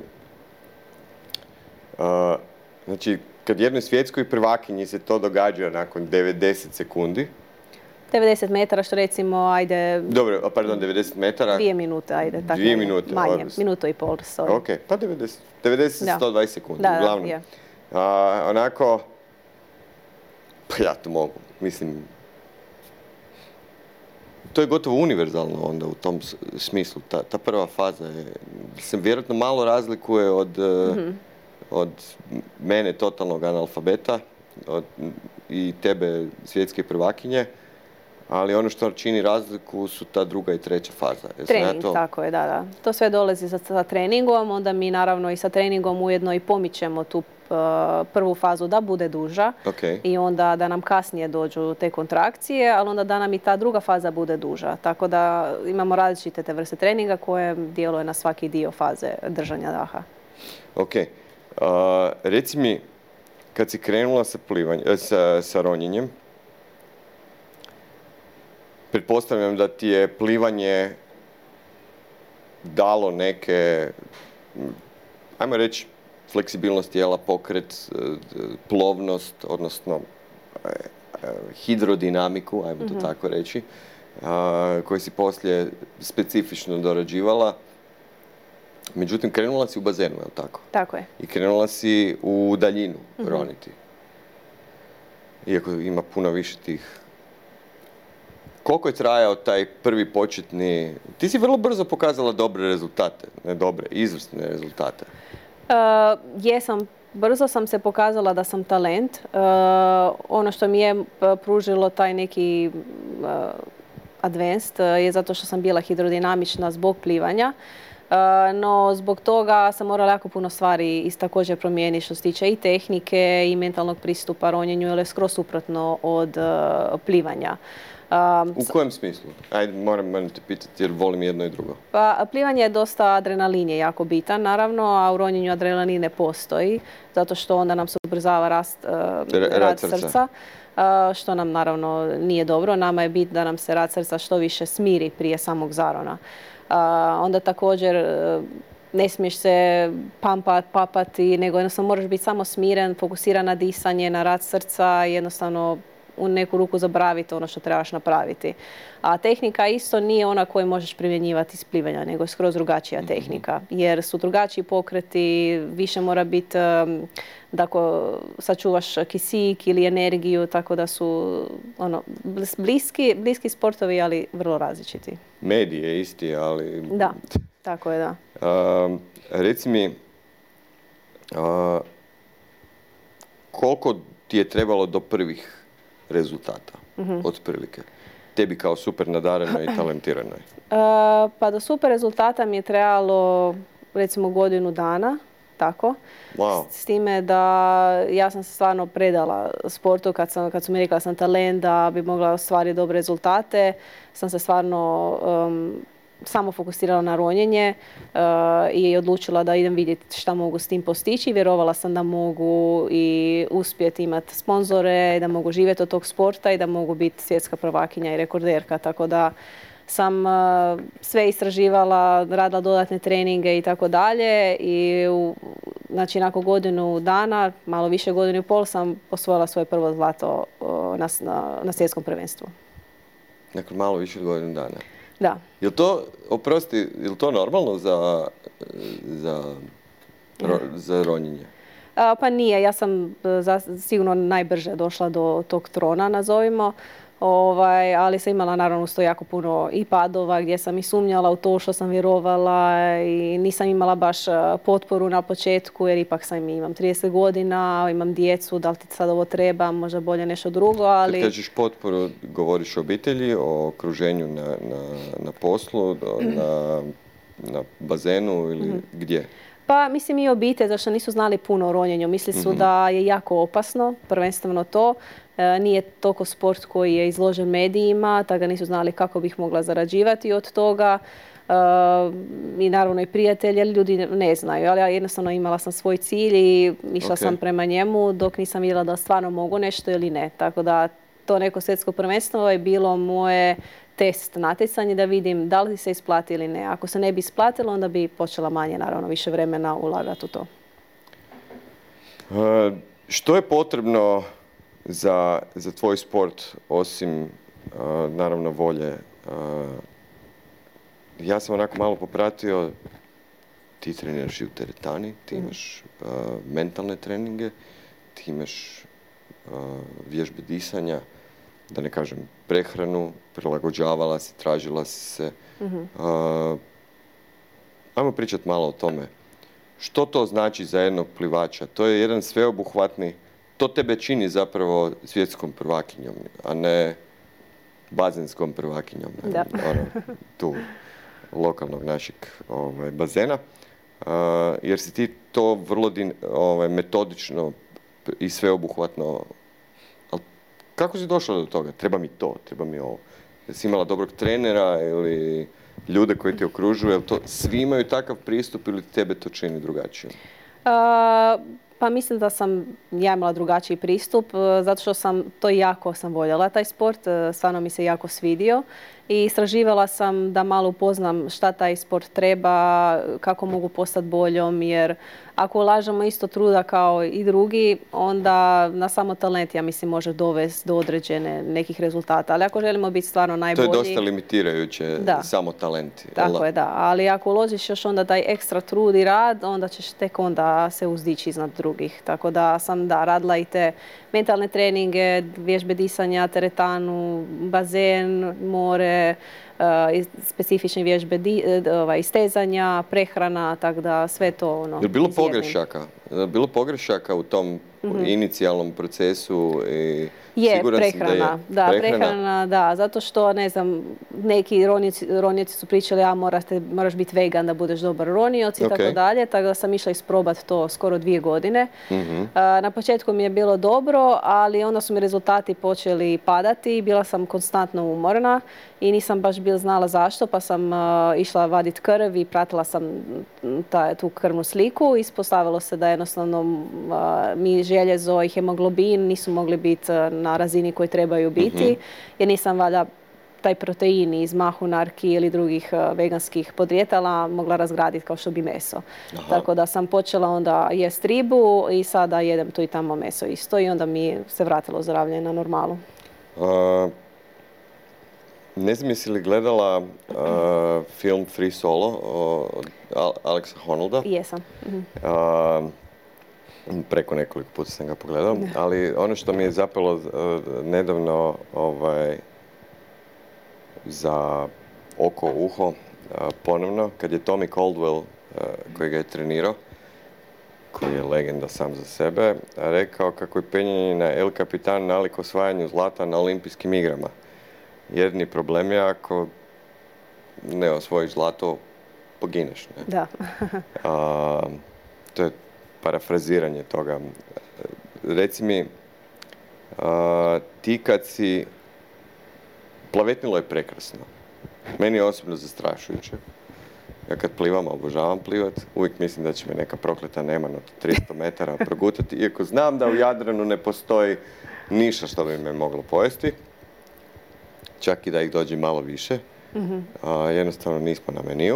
uh, znači, kad jednoj svjetskoj prvakinji se to događa nakon devedeset sekundi. devedeset metara, što recimo, ajde... Dobro, pardon, devedeset metara. Dvije minute, ajde. Tako dvije minute. Manje, minuto i pol, sorry. Ok, pa devedeset, devedeset sto dvadeset sekundi, da, uglavnom. Da, A, onako, pa ja to mogu, mislim, to je gotovo univerzalno onda u tom smislu. Ta, ta prva faza je, se vjerojatno malo razlikuje od, mm-hmm. od mene totalnog analfabeta od, i tebe svjetske prvakinje, ali ono što čini razliku su ta druga i treća faza. Jesam Trening, ja to... tako je, da, da. To sve dolazi sa, sa treningom, onda mi naravno i sa treningom ujedno i pomičemo tu uh, prvu fazu da bude duža okay. i onda da nam kasnije dođu te kontrakcije, ali onda da nam i ta druga faza bude duža. Tako da imamo različite te vrste treninga koje djeluje na svaki dio faze držanja daha. Ok. Uh, reci mi, kad si krenula sa, plivanjem, sa, sa ronjenjem, pretpostavljam da ti je plivanje dalo neke, ajmo reći, fleksibilnost tijela, pokret, plovnost, odnosno hidrodinamiku, ajmo to mm-hmm. tako reći, koji si poslije specifično dorađivala. Međutim, krenula si u bazenu, je li tako? Tako je. I krenula si u daljinu mm-hmm. roniti. Iako ima puno više tih. Koliko je trajao taj prvi početni... Ti si vrlo brzo pokazala dobre rezultate, ne dobre, izvrsne rezultate. Uh, jesam, brzo sam se pokazala da sam talent. Uh, ono što mi je pružilo taj neki uh, advanced uh, je zato što sam bila hidrodinamična zbog plivanja. Uh, no zbog toga sam morala jako puno stvari is također promijeniti što se tiče i tehnike i mentalnog pristupa ronjenju, jer je skroz suprotno od uh, plivanja. Um, U kojem smislu? Ajde, moram, moram te pitati jer volim jedno i drugo. Pa, plivanje je dosta, adrenalin je jako bitan, naravno, a u ronjenju adrenalin ne postoji, zato što onda nam se ubrzava rast, uh, R- rad, rad srca, srca. uh, što nam naravno nije dobro. Nama je bit da nam se rad srca što više smiri prije samog zarona. Uh, onda također uh, ne smiješ se pampat, papati, nego jednostavno moraš biti samo smiren, fokusiran na disanje, na rad srca i jednostavno u neku ruku zaboraviti ono što trebaš napraviti. A tehnika isto nije ona koju možeš primjenjivati iz plivanja, nego je skroz drugačija mm-hmm. tehnika. Jer su drugačiji pokreti, više mora biti um, da ako sačuvaš kisik ili energiju, tako da su ono, bliski, bliski sportovi, ali vrlo različiti. Medij je isti, ali... Da, tako je, da. Uh, reci mi, uh, koliko ti je trebalo do prvih rezultata, mm-hmm. otprilike? Tebi kao super nadarenoj i talentiranoj. Uh, pa do super rezultata mi je trebalo recimo godinu dana, tako. Wow. S, s time da ja sam se stvarno predala sportu kad, sam, kad su mi rekla da sam talent, da bi mogla ostvariti dobre rezultate. Sam se stvarno um, samo fokusirala na ronjenje uh, i odlučila da idem vidjeti šta mogu s tim postići. Vjerovala sam da mogu i uspjeti imati sponzore, da mogu živjeti od tog sporta i da mogu biti svjetska prvakinja i rekorderka. Tako da sam uh, sve istraživala, radila dodatne treninge i tako dalje. I u, znači nakon godinu dana, malo više godinu i pol, sam osvojila svoje prvo zlato uh, na, na, na svjetskom prvenstvu. Nakon malo više od godinu dana? Da. Je li to, oprosti, je li to normalno za, za, ro, za ronjenje? A, pa nije, ja sam za, sigurno najbrže došla do tog trona, nazovimo. Ovaj, ali sam imala naravno uz to jako puno i padova gdje sam i sumnjala u to što sam vjerovala i nisam imala baš potporu na početku jer ipak sam imam trideset godina, imam djecu, da li ti sad ovo treba, možda bolje nešto drugo, ali... Kad kažeš potporu, govoriš o obitelji, o okruženju na, na, na poslu, na, na bazenu ili mm-hmm. gdje? Pa mislim i obitelj, zašto nisu znali puno o ronjenju. Mislili su mm-hmm. da je jako opasno, prvenstveno to. E, nije toliko sport koji je izložen medijima, tako da nisu znali kako bih mogla zarađivati od toga. E, I naravno i prijatelji, ali ljudi ne znaju. Ali ja jednostavno imala sam svoj cilj i išla okay. sam prema njemu dok nisam vidjela da stvarno mogu nešto ili ne. Tako da to neko svjetsko prvenstvo je bilo moje test natjecanje da vidim da li se isplati ili ne. Ako se ne bi isplatilo, onda bi počela manje, naravno, više vremena ulagati u to. Uh, što je potrebno za, za tvoj sport, osim, uh, naravno, volje? Uh, ja sam onako malo popratio, ti treniraš i u teretani, ti imaš uh, mentalne treninge, ti imaš uh, vježbe disanja, da ne kažem prehranu, prilagođavala si, tražila si se. Mm-hmm. Uh, ajmo pričati malo o tome. Što to znači za jednog plivača? To je jedan sveobuhvatni, to tebe čini zapravo svjetskom prvakinjom, a ne bazenskom prvakinjom. Da. Ono, tu, lokalnog našeg ovaj, bazena. Uh, jer si ti to vrlo din, ovaj, metodično i sveobuhvatno. Kako si došla do toga? Treba mi to, treba mi ovo. Jesi imala dobrog trenera ili ljude koji te okružuju? Jel to svi imaju takav pristup ili tebe to čini drugačije? Uh, pa mislim da sam ja imala drugačiji pristup, zato što sam to jako sam voljela, taj sport. Stvarno mi se jako svidio. I istraživala sam da malo upoznam šta taj sport treba, kako mogu postati boljom, jer ako ulažemo isto truda kao i drugi, onda na samo talent, ja mislim, može dovesti do određene nekih rezultata. Ali ako želimo biti stvarno najbolji... To je dosta limitirajuće, da. Samo talenti. Tako da? Je, da. Ali ako uložiš još onda taj ekstra trud i rad, onda ćeš tek onda se uzdići iznad drugih. Tako da sam da, radila i te mentalne treninge, vježbe disanja, teretanu, bazen, more, specifične vježbe di, ovaj, istezanja, prehrana, tako da sve to ono... Je bilo izjednim. pogrešaka? Je bilo pogrešaka u tom mm-hmm. inicijalnom procesu? I je, siguran prehrana. Sam da, je da, prehrana. prehrana, da, zato što, ne znam, neki ronioci, ronioci su pričali, a morate, moraš biti vegan da budeš dobar ronioc i okay. tako dalje, tako da sam išla isprobati to skoro dvije godine. Mm-hmm. Na početku mi je bilo dobro, ali onda su mi rezultati počeli padati, bila sam konstantno umorna i nisam baš bil znala zašto, pa sam uh, išla vaditi krv i pratila sam ta, tu krvnu sliku. Ispostavilo se da jednostavno uh, mi željezo i hemoglobin nisu mogli biti uh, na razini koji trebaju biti, mm-hmm. jer nisam valjda taj protein iz mahunarki ili drugih uh, veganskih podrijetala mogla razgraditi kao što bi meso. Aha. Tako da sam počela onda jest ribu i sada jedem tu i tamo meso isto i onda mi se vratilo zdravlje na normalu. Uh... Ne znam jesi li gledala uh, film Free Solo od Alexa Honolda? Jesam. Mm-hmm. Uh, preko nekoliko puta sam ga pogledao, ali ono što mi je zapelo uh, nedavno ovaj, za oko, uho, uh, ponovno, kad je Tommy Caldwell, uh, koji ga je trenirao, koji je legenda sam za sebe, rekao kako je penjanje na El Capitan nalik osvajanju zlata na olimpijskim igrama. Jedini problem je ako ne osvojiš zlato, pogineš. Ne? Da. A, to je parafraziranje toga. Reci mi, a, ti kad si... Plavetnilo je prekrasno. Meni je osobno zastrašujuće. Ja kad plivam, obožavam plivat, uvijek mislim da će me neka prokleta Neman od tristo metara progutati, iako znam da u Jadranu ne postoji ništa što bi me moglo pojesti. Čak i da ih dođe malo više. Mm-hmm. A, jednostavno nismo na meniju.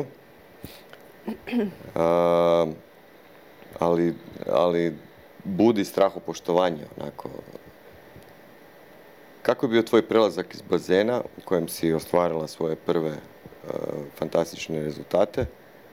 A, ali, ali budi strahopoštovanje, onako. Kako je bio tvoj prelazak iz bazena u kojem si ostvarila svoje prve uh, fantastične rezultate?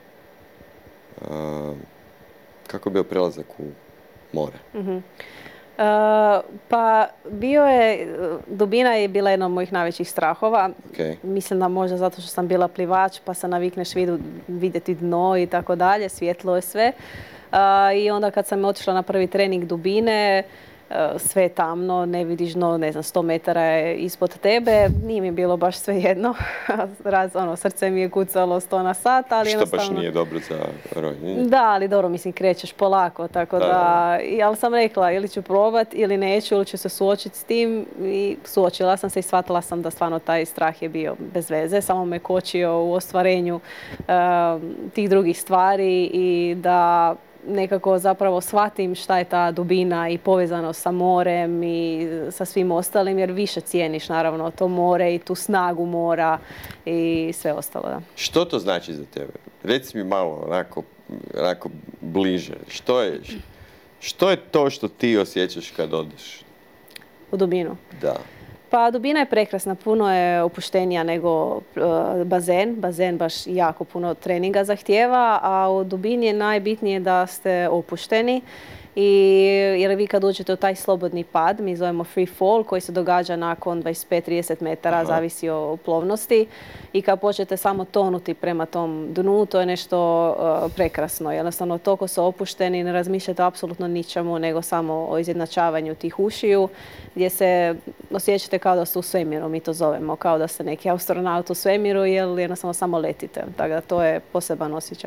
Uh, kako je bio prelazak u more? Mm-hmm. Uh, pa bio je, dubina je bila jedna od mojih najvećih strahova. Okay. Mislim da možda zato što sam bila plivač pa se navikneš vidu, vidjeti dno i tako dalje, svjetlo je sve. Uh, I onda kad sam otišla na prvi trening dubine, sve je tamno, ne vidiš dno, ne znam, sto metara je ispod tebe, nije mi bilo baš sve jedno. Raz, ono, srce mi je kucalo sto na sat, ali što jednostavno... baš nije dobro za ronjenje? Da, ali dobro, mislim, krećeš polako, tako da... da ali sam rekla, ili ću probat, ili neću, ili ću se suočiti s tim i suočila sam se i shvatila sam da stvarno taj strah je bio bez veze, samo me kočio u ostvarenju uh, tih drugih stvari i da nekako zapravo shvatim šta je ta dubina i povezanost sa morem i sa svim ostalim, jer više cijeniš naravno to more i tu snagu mora i sve ostalo. Da. Što to znači za tebe? Reci mi malo onako, onako bliže. Što je, što je to što ti osjećaš kad odeš? U dubinu? Da. Pa dubina je prekrasna, puno je opuštenija nego uh, bazen. Bazen baš jako puno treninga zahtijeva, a u dubini je najbitnije da ste opušteni. I, jer vi kad uđete u taj slobodni pad, mi zovemo free fall, koji se događa nakon dvadeset pet do trideset metara, aha, zavisi o plovnosti. I kad počnete samo tonuti prema tom dnu, to je nešto uh, prekrasno. Jednostavno, toliko su opušteni, ne razmišljate apsolutno ničemu, nego samo o izjednačavanju tih ušiju, gdje se osjećate kao da ste u svemiru, mi to zovemo, kao da ste neki astronaut u svemiru, jer jednostavno samo letite. Tako da to je poseban osjećaj.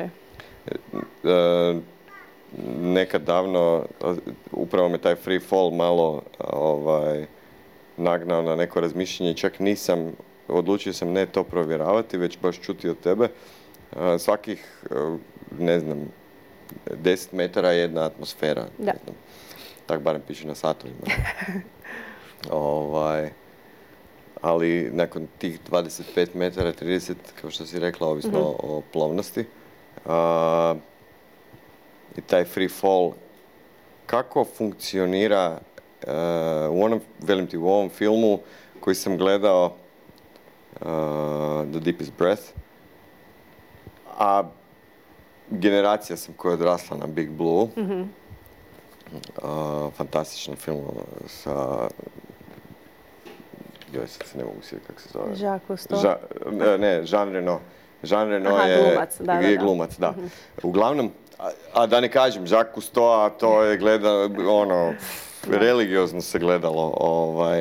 Uh... Nekad davno, upravo me taj free fall malo ovaj, nagnao na neko razmišljanje, čak nisam, odlučio sam ne to provjeravati, već baš čuti od tebe. Svakih, ne znam, deset metara je jedna atmosfera. Da. Ne znam, tak barem piše na satovima. ovaj, ali nakon tih dvadeset pet metara, trideset, kao što si rekla, ovisno mm-hmm. o plovnosti, a, i taj free fall, kako funkcionira uh, u onom, velim ti, u ovom filmu koji sam gledao, uh, The Deepest Breath, a generacija sam koja je odrasla na Big Blue, mm-hmm. uh, fantastičan film sa joj sad se ne mogu sjetiti kako se zove. Jacques Cousteau. Ža, ne, Jean Reno. Jean Reno Aha, je glumac, da, je da, glumac, da. Uglavnom, a, a da ne kažem, Jacques Cousteau, to je gleda, ono, religiozno se gledalo ovaj,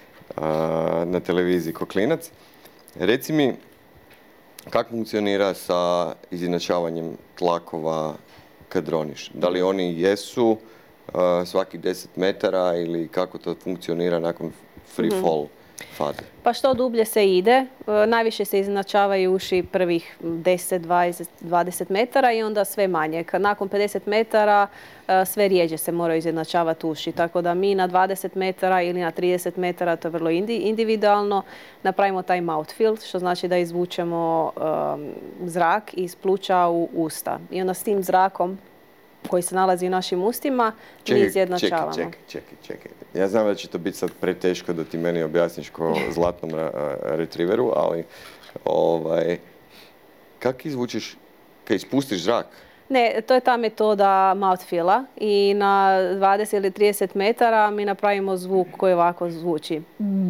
a, na televiziji ko klinac. Reci mi, kako funkcionira sa izjednačavanjem tlakova kad roniš? Da li oni jesu uh, svaki deset metara ili kako to funkcionira nakon free fall faze? Pa što dublje se ide, e, najviše se izjednačavaju uši prvih deset, dvadeset, dvadeset metara i onda sve manje. Kad nakon pedeset metara e, sve rijeđe se moraju izjednačavati uši. Tako da mi na dvadeset metara ili na trideset metara, to je vrlo indi- individualno, napravimo taj mouthfeel, što znači da izvučemo um, zrak iz pluća u usta. I onda s tim zrakom koji se nalazi u našim ustima, mi izjednačavamo. Čekaj, čekaj, čekaj, čekaj. Ja znam da će to biti sad preteško da ti meni objasniš ko zlatnom ra- retriveru, ali ovaj, kako izvučeš, kad ispustiš zrak? Ne, to je ta metoda mouthfeela i na dvadeset ili trideset metara mi napravimo zvuk koji ovako zvuči.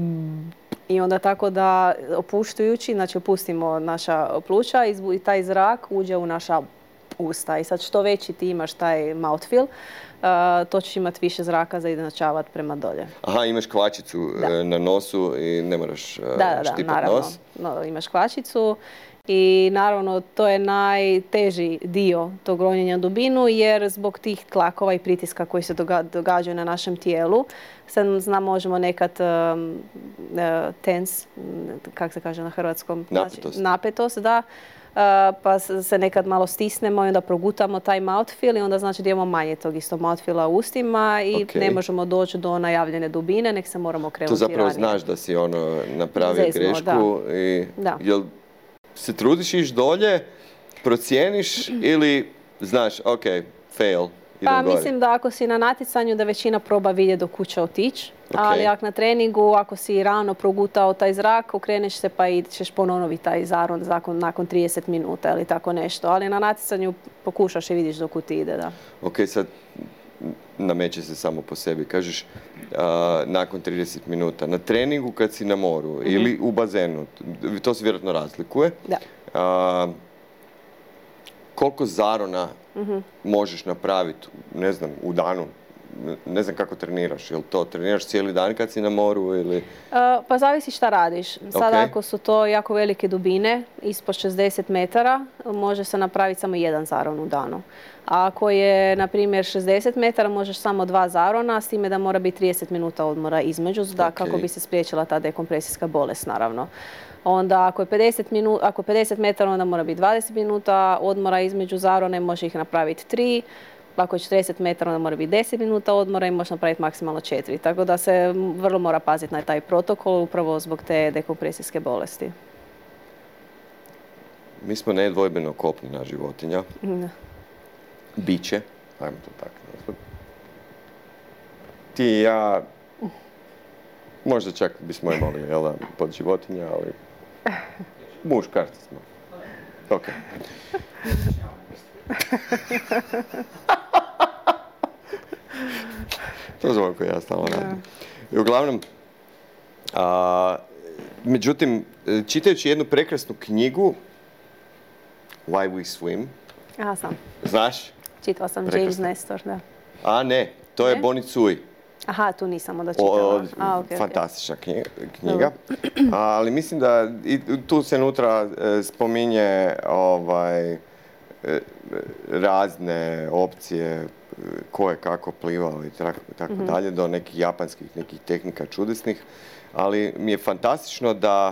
I onda tako da opuštujući, znači opustimo naša pluća i zvu- i taj zrak uđe u naša usta. I sad što veći ti imaš taj mouthfeel, uh, to ćeš imati više zraka za izjednačavati prema dolje. Aha, imaš kvačicu Da. e, na nosu i ne moraš e, Da, da, da, štipat naravno. nos. No, imaš kvačicu i naravno to je najteži dio tog ronjenja u dubinu jer zbog tih tlakova i pritiska koji se doga- događaju na našem tijelu, sad znam možemo nekad um, uh, tens, kako se kaže na hrvatskom? Napetost. Znači, napetost, da. Uh, pa s- se nekad malo stisnemo i onda progutamo taj mouthfeel i onda znači da imamo manje tog isto mouthfeela u ustima i Ok. ne možemo doći do najavljene dubine, nek se moramo krenuti To zapravo ranije. znaš da si ono napravio Zeznuo, grešku i Da. jel se trudiš iš dolje, procijeniš ili znaš, ok, fail, idem Pa gore. mislim da ako si na natjecanju da većina proba vidjeti do kuće otići, Ok. ali ako na treningu, ako si rano progutao taj zrak, okreneš se pa i ćeš ponoviti taj zaron zakon, nakon trideset minuta ili tako nešto. Ali na natjecanju pokušaš i vidiš dok ti ide, da. Ok, sad nameće se samo po sebi. Kažeš a, nakon trideset minuta. Na treningu kad si na moru ili u bazenu, to se vjerojatno razlikuje. Da. A, koliko zarona možeš napraviti, ne znam, u danu? Ne znam kako treniraš. Jel to treniraš cijeli dan kad si na moru ili... E, Pa zavisi šta radiš. Sad Ok. ako su to jako velike dubine, ispod šezdeset metara, može se napraviti samo jedan zaron u danu. A ako je, na primjer, šezdeset metara, možeš samo dva zarona, s time da mora biti trideset minuta odmora između, da, Ok. kako bi se spriječila ta dekompresijska bolest, naravno. Onda ako je pedeset minu, ako je pedeset metara, onda mora biti dvadeset minuta odmora između zarone, može ih napraviti tri. Ako je četrdeset metara, onda mora biti deset minuta odmora i može napraviti maksimalno četiri. Tako da se vrlo mora paziti na taj protokol upravo zbog te dekompresijske bolesti. Mi smo nedvojbeno kopnena životinja. Da. Biće, ajmo to tako nazvati. Ti i ja, možda čak bismo i mogli, jel da, pod životinja, ali muškarci smo. Ok. To znam koji ja stalno radim. I uglavnom, a, međutim, čitajući jednu prekrasnu knjigu, Why We Swim, Aha, sam. znaš? Čitala sam Prekrasno. James Nestor, da. A ne, to je Ne? Bonnie Tsui. Aha, tu nisam onda O, čitala. o, A, okej, okej. fantastična knjiga, knjiga. Ali mislim da i tu se unutra e, spominje ovaj, e, razne opcije e, ko je kako plivao i tako, tako dalje, do nekih japanskih nekih tehnika čudesnih. Ali mi je fantastično da,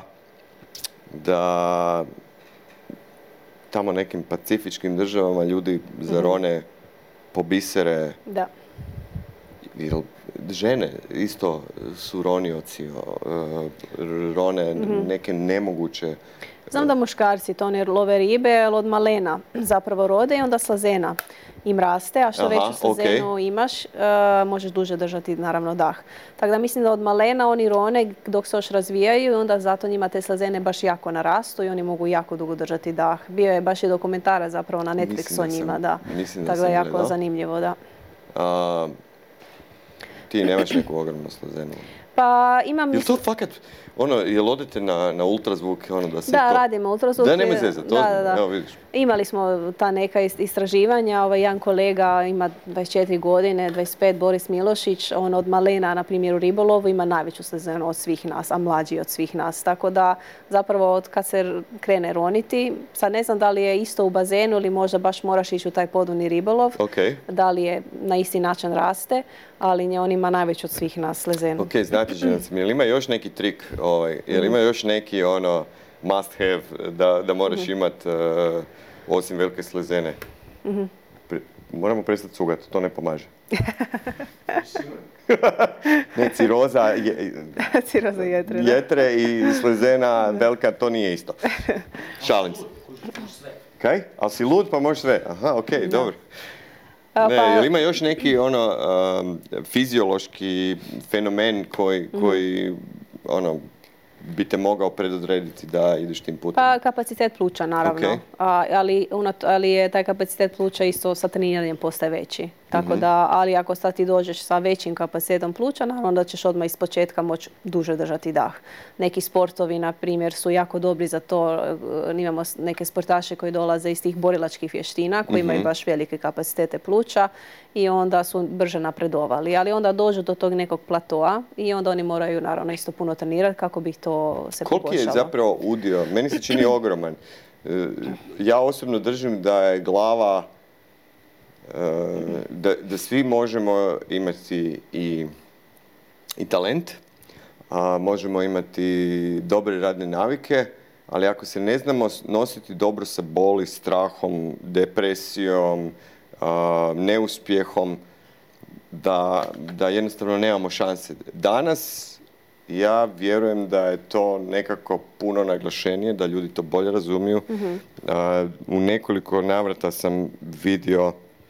da tamo nekim pacifičkim državama ljudi zarone po bisere. Da. Jel žene isto su ronioci, o, e, rone neke nemoguće. Znam da muškarci to ne love ribe, ali od malena zapravo rode i onda slazena im raste, a što Aha, veću slazenu okej. imaš, e, možeš duže držati naravno dah. Tako da mislim da od malena oni rone dok se još razvijaju i onda zato njima te slazene baš jako narastu i oni mogu jako dugo držati dah. Bio je baš i dokumentara zapravo na Mislim Netflixu da o njima, sam- da. mislim da Tako da sam je jako gledao. zanimljivo, da. A, ti nemaš neku ogromnu slazenu. Pa imam... Jel to fakat, ono, jel odete na, na ultrazvuk, ono da se Da, to... radimo ultrazvuk. Da, nemoj zezat, Da, da, da. evo vidiš. Imali smo ta neka is- istraživanja, ovaj jedan kolega ima dvadeset četiri godine, dvadeset pet, Boris Milošić, on od malena, na primjer u ribolovu, ima najveću slezenu od svih nas, a mlađi od svih nas. Tako da, zapravo, od kad se krene roniti, sad ne znam da li je isto u bazenu ili možda baš moraš ići u taj podvodni ribolov, Ok. da li je na isti način raste, ali nje on ima najveću od svih nas slezenu. Ok, znate ženac, jel ima još neki trik, ovaj, jel ima još neki ono must have da, da moraš imat uh, osim velike slezene? Pre- moramo prestati cugat, to ne pomaže. Ne, ciroza, je, Ciroza jetre, da. jetre i slezena velika, to nije isto. Šalim se. Kaj? Ali si lud pa možeš sve? Aha, ok, dobro. A, Ne, pa- jel ima još neki ono um, fiziološki fenomen koji, koji ono, bi te mogao predodrediti da ideš tim putem? Pa kapacitet pluća, naravno. Ok. A, ali, unat, ali je taj kapacitet pluća isto sa treniranjem postaje veći. Tako da, ali ako sad ti dođeš sa većim kapacitetom pluća, naravno da ćeš odmah iz početka moći duže držati dah. Neki sportovi, na primjer, su jako dobri za to. E, Imamo s- neke sportaše koji dolaze iz tih borilačkih vještina, koji imaju baš velike kapacitete pluća i onda su brže napredovali. Ali onda dođu do tog nekog platoa i onda oni moraju, naravno, isto puno trenirati kako bi to se Koliki je poboljšalo. zapravo udio? Meni se čini ogroman. E, Ja osobno držim da je glava, e, da, da svi možemo imati i, i talent, a možemo imati dobre radne navike, ali ako se ne znamo s- nositi dobro sa boli, strahom, depresijom, a, neuspjehom, da, da jednostavno nemamo šanse. Danas ja vjerujem da je to nekako puno naglašenije, da ljudi to bolje razumiju. A, u nekoliko navrata sam vidio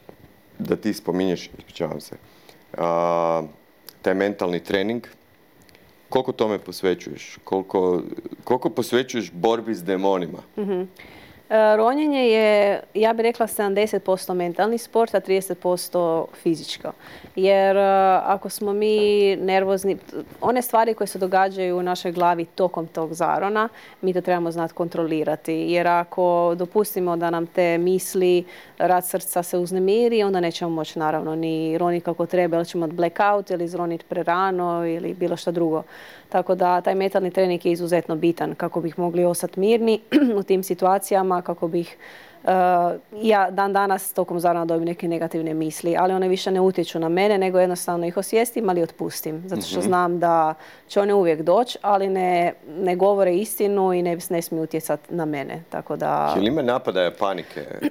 da ti spominješ, ispričavam se, a, taj mentalni trening. Koliko tome posvećuješ? Koliko, koliko posvećuješ borbi s demonima? E, Ronjenje je, ja bih rekla, sedamdeset posto mentalni sport, a trideset posto fizičko. Jer e, ako smo mi nervozni, one stvari koje se događaju u našoj glavi tokom tog zarona, mi to trebamo znati kontrolirati. Jer ako dopustimo da nam te misli, rad srca se uznemiri, onda nećemo moći, naravno, ni roniti kako treba, ili ćemo imati blackout ili izroniti prerano ili bilo što drugo. Tako da taj mentalni trening je izuzetno bitan kako bih mogli ostati mirni u tim situacijama, kako bih uh, ja dan danas tokom zarana dobim neke negativne misli, ali one više ne utječu na mene, nego jednostavno ih osvijestim, ali otpustim. Zato što znam da će one uvijek doći, ali ne, ne govore istinu i ne, ne smiju utjecati na mene. Tako da... Jel ima napadaja panike e,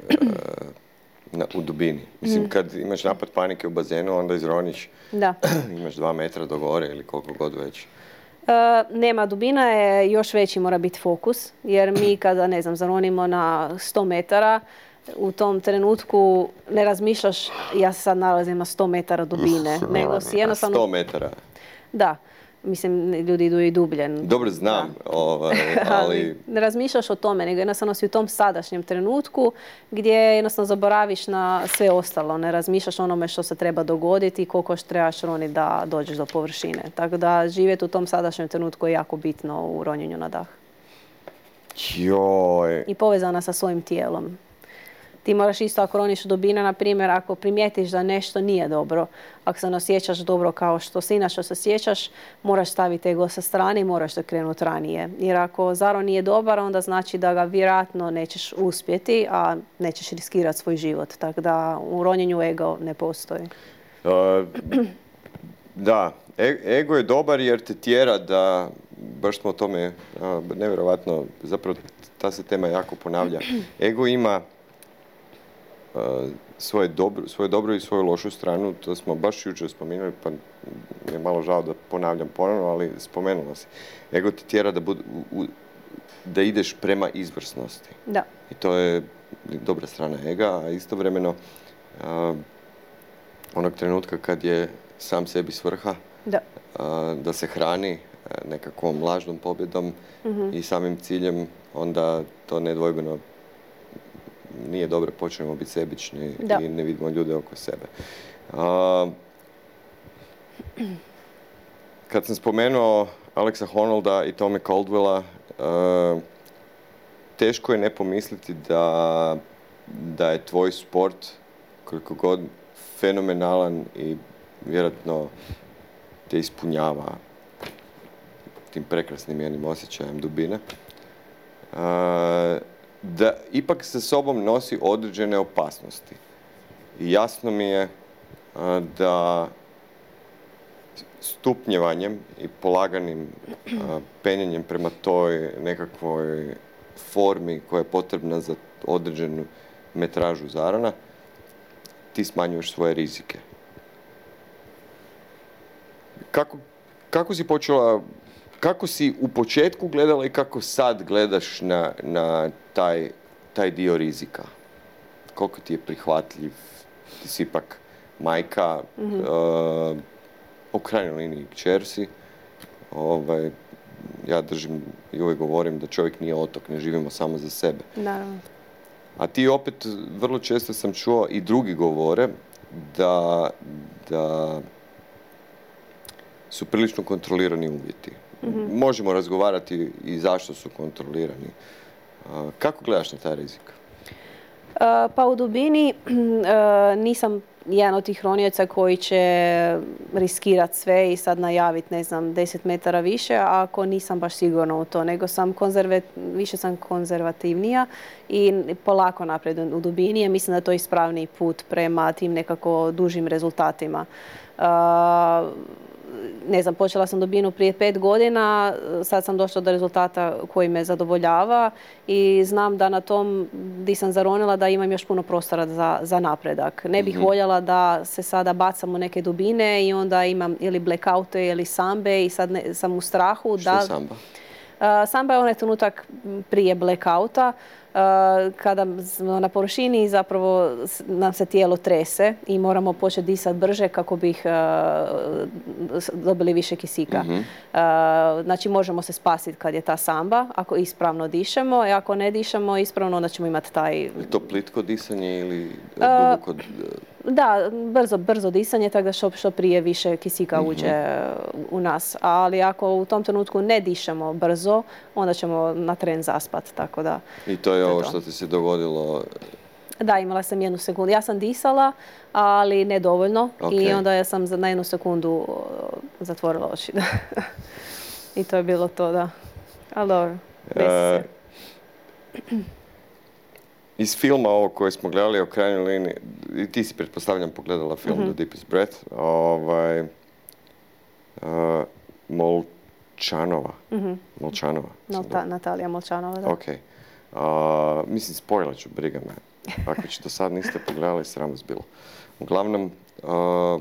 na, u dubini? Mislim, kad imaš napad panike u bazenu, onda izroniš, Da. imaš dva metra do gore ili koliko god već. E, nema, dubina je još veći, mora biti fokus, jer mi kada, ne znam, zaronimo na sto metara, u tom trenutku ne razmišljaš ja se sad nalazim na sto metara dubine, nego si A jednostavno... sto metara. Da, mislim, ljudi idu i dublje. Dobro znam, ovaj, Ali ali ne razmišljaš o tome, nego jednostavno si u tom sadašnjem trenutku gdje jednostavno zaboraviš na sve ostalo. Ne razmišljaš o onome što se treba dogoditi i koliko još trebaš roniti da dođeš do površine. Tako da živjeti u tom sadašnjem trenutku je jako bitno u ronjenju na dah. joj. I povezana sa svojim tijelom. Ti moraš isto, ako roniš u dubine, na primjer, ako primijetiš da nešto nije dobro, ako se ne osjećaš dobro kao što si inače se osjećaš, moraš staviti ego sa strane i moraš da krenuti ranije. Jer ako zaron nije dobar, onda znači da ga vjerojatno nećeš uspjeti, a nećeš riskirati svoj život. Tako da u ronjenju ego ne postoji. Uh, da, e- ego je dobar jer te tjera da, baš smo o tome, uh, nevjerojatno, zapravo ta se tema jako ponavlja. Ego ima uh, svoje dobro, svoje dobro i svoju lošu stranu, to smo baš jučer spominjali, pa mi je malo žao da ponavljam ponovno, ali spomenulo se. Ego ti tjera da, bud, u- u- da ideš prema izvrsnosti. Da. I to je dobra strana ega, a istovremeno uh, onog trenutka kad je sam sebi svrha, Da. a, da se hrani e, nekakvom lažnom pobjedom i samim ciljem, onda to nedvojbeno nije dobro, počnemo biti sebični Da. i ne vidimo ljude oko sebe. A, kad sam spomenuo Alexa Honolda i Tommy Caldwella, uh, teško je ne pomisliti da, da je tvoj sport, koliko god fenomenalan i vjerojatno te ispunjava tim prekrasnim jednim osjećajem dubine, uh, da ipak sa sobom nosi određene opasnosti. I jasno mi je uh, da stupnjevanjem i polaganim uh, penjenjem prema toj nekakvoj formi koja je potrebna za određenu metražu zarona, ti smanjuješ svoje rizike. Kako, kako si počela, kako si u početku gledala i kako sad gledaš na, na taj, taj dio rizika? Koliko ti je prihvatljiv? Ti si ipak majka, mm-hmm. uh, u krajnjoj liniji kćer si. Ovaj, ja držim i uvijek govorim da čovjek nije otok, ne živimo samo za sebe. Naravno. A ti opet, vrlo često sam čuo i drugi govore da, da su prilično kontrolirani uvjeti. Mm-hmm. Možemo razgovarati i zašto su kontrolirani. Uh, kako gledaš na taj rizik? Uh, pa u dubini uh, nisam jedan od tih ronioca koji će riskirati sve i sad najaviti, ne znam, deset metara više, ako nisam baš sigurna u to, nego sam konzerve, više sam konzervativnija i polako naprijed u dubini, jer mislim da je to ispravniji put prema tim nekako dužim rezultatima. Uh, ne znam, počela sam dubinu prije pet godina, sad sam došla do rezultata koji me zadovoljava i znam da na tom di sam zaronila da imam još puno prostora za, za napredak. Ne bih mm-hmm. voljela da se sada bacam u neke dubine i onda imam ili blackoute ili sambe i sad ne, sam u strahu. Što da... je samba? Uh, samba je onaj trenutak prije blackouta, uh, kada na površini zapravo nam se tijelo trese i moramo početi disati brže kako bi uh, dobili više kisika. Mm-hmm. Uh, znači možemo se spasiti kad je ta samba, ako ispravno dišemo, i ako ne dišemo ispravno, onda ćemo imati taj... Je to plitko disanje ili duboko... Uh, Da, brzo, brzo disanje, tako da što, što prije više kisika uđe mm-hmm. u nas. Ali ako u tom trenutku ne dišemo brzo, onda ćemo na tren zaspat, tako da... I to je ovo to. Što ti se dogodilo? Da, imala sam jednu sekundu. Ja sam disala, ali nedovoljno. Okay. I onda sam na jednu sekundu zatvorila oči. I to je bilo to, da. Ali dobro, desi se. Iz filma ovo koje smo gledali o krajnjoj liniji, i ti si pretpostavljam pogledala film mm-hmm. The Deepest Breath, ovaj, uh, Molčanova. Mm-hmm. Molčanova. Nota, Natalija Molčanova, da. Ok. Uh, mislim, spojila ću, briga me. Ako će do sad niste pogledali, sram vas bilo. Uglavnom, uh,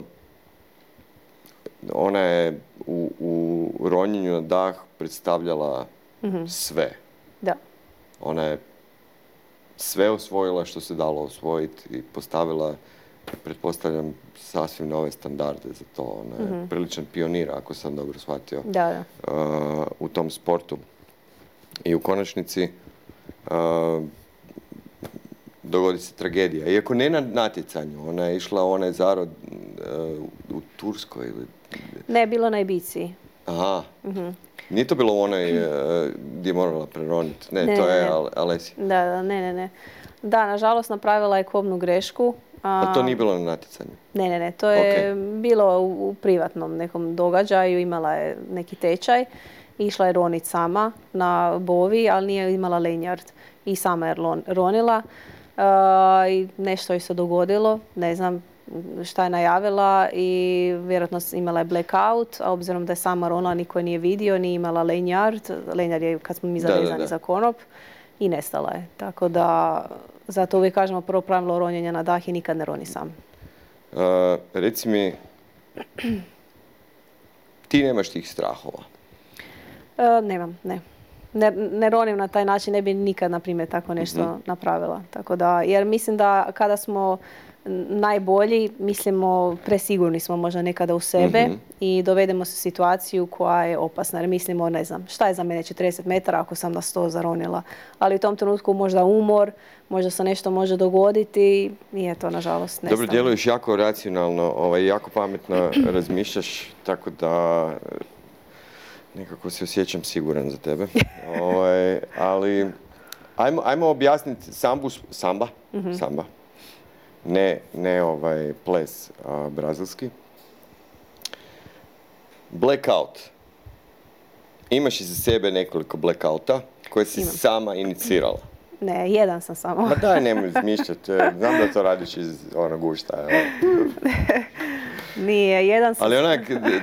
ona je u, u ronjenju na dah predstavljala mm-hmm. sve. Da. Ona je sve osvojila što se dalo osvojiti i postavila, pretpostavljam, sasvim nove standarde za to. Ona je mm-hmm. priličan pionir, ako sam dobro shvatio, da, da. Uh, u tom sportu. I u konačnici uh, dogodi se tragedija. Iako ne na natjecanju, ona je išla u onaj zarod uh, u Turskoj. Ili... Ne, bilo na Ibici. Aha. Mm-hmm. Nije to bilo u onoj uh, gdje je morala preroniti? Ne, ne, to je Al- Alesija. Da, da, ne, ne, ne. Da, nažalost, napravila je kobnu grešku. A, a to nije bilo na natjecanju? Ne, ne, ne. To je okay. bilo u, u privatnom nekom događaju. Imala je neki tečaj. Išla je ronit sama na bovi, ali nije imala lanyard. I sama je ronila. Uh, I nešto joj se dogodilo. Ne znam šta je najavila i vjerojatno imala je blackout, a obzirom da je sama ronila, niko je nije vidio, nije imala lanyard. Lanyard je kad smo mi zavezani za konop i nestala je. Tako da, zato uvijek kažemo prvo pravilo ronjenja na dah i nikad ne roni sam. Uh, reci mi, ti nemaš tih strahova? Uh, nemam, ne. Ne, ne ronim na taj način, ne bi nikad, na primjer, tako nešto mm-hmm. napravila. Tako da, jer mislim da kada smo najbolji, mislimo, presigurni smo možda nekada u sebe mm-hmm. i dovedemo se u situaciju koja je opasna. Jer mislimo, ne znam, šta je za mene četrdeset metara ako sam na sto zaronila. Ali u tom trenutku možda umor, možda se nešto može dogoditi i eto, nažalost, nestane. Dobro, djeluješ jako racionalno, ovaj, jako pametno razmišljaš, tako da nekako se osjećam siguran za tebe. ovaj, ali, ajmo, ajmo objasniti sambu, samba, mm-hmm. samba. Ne, ne ovaj ples a, brazilski. Blackout. Imaš iza sebe nekoliko blackouta koje si Imam. sama inicirala. Ne, jedan sam samo. Ma daj, nemoj izmišljati. Znam da to radiš iz onog ušta. Nije, jedan sam... Ali onak,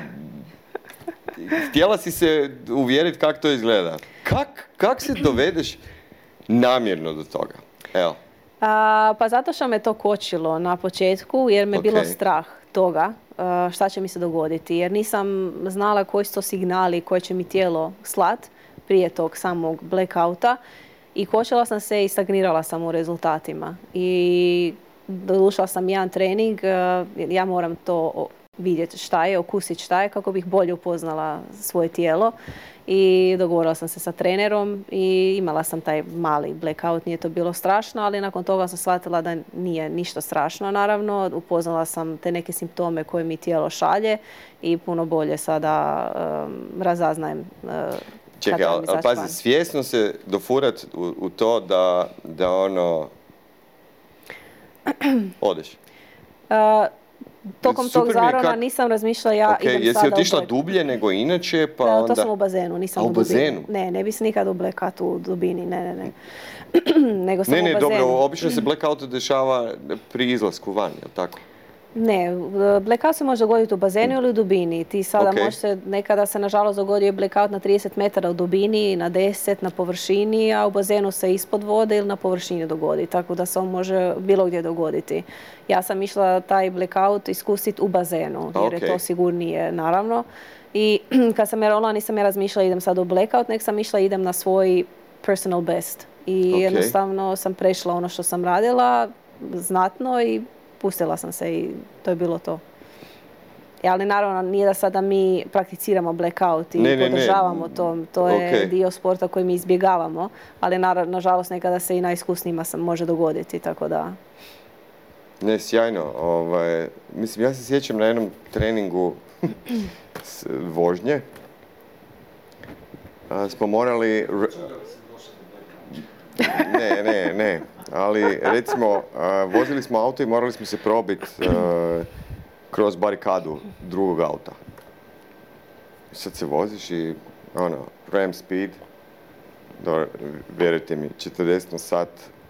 htjela si se uvjeriti kako to izgleda. Kak, kak se dovedeš namjerno do toga? Evo. A, pa zato što me to kočilo na početku, jer me okay. bilo strah toga a, šta će mi se dogoditi. Jer nisam znala koji su to signali koje će mi tijelo slat prije tog samog blackouta. I kočila sam se i stagnirala sam u rezultatima. I došla sam jedan trening, ja moram to vidjeti šta je, okusiti šta je, kako bih bolje upoznala svoje tijelo. I dogovorila sam se sa trenerom i imala sam taj mali blackout, nije to bilo strašno, ali nakon toga sam shvatila da nije ništa strašno, naravno. Upoznala sam te neke simptome koje mi tijelo šalje i puno bolje sada um, razaznajem uh, Čekaj, ali al, pazi, svjesno se dofurat u, u to da, da ono... odeš. Uh, tokom Super tog zarona kak... nisam razmišljala, ja okay, idem jesi sada... Jesi otišla dublje nego inače, pa da, onda... To sam u bazenu, nisam A, u, u bazenu? Ne, ne bi se nikad u blackoutu u dubini, ne, ne, ne. nego sam ne, ne, u bazenu. dobro, obično se blackout dešava pri izlasku van, je li tako? Ne, blackout se može dogoditi u bazenu ili u dubini. Ti sada okay. možete, nekada se nažalost dogodio blackout na trideset metara u dubini, na deset na površini, a u bazenu se ispod vode ili na površini dogodi. Tako da se on može bilo gdje dogoditi. Ja sam išla taj blackout iskusiti u bazenu, jer okay. je to sigurnije, naravno. I kad sam je rolala, nisam je razmišljala idem sad u blackout, nek sam išla idem na svoj personal best. I okay. jednostavno sam prešla ono što sam radila znatno i pustila sam se i to je bilo to. E, ali naravno nije da sada mi prakticiramo blackout i ne, ne, podržavamo ne. to. To je okay. dio sporta koji mi izbjegavamo, ali naravno, nažalost nekada se i najiskusnijima može dogoditi, tako da... Ne, sjajno. Ovaj, mislim, ja se sjećam na jednom treningu s vožnje. A, smo morali... Ne, ne, ne. Ali recimo, uh, vozili smo auto i morali smo se probiti uh, kroz barikadu drugog auta. Sad se voziš i ono, ram speed, do, vjerujte mi, četrdeset na sat,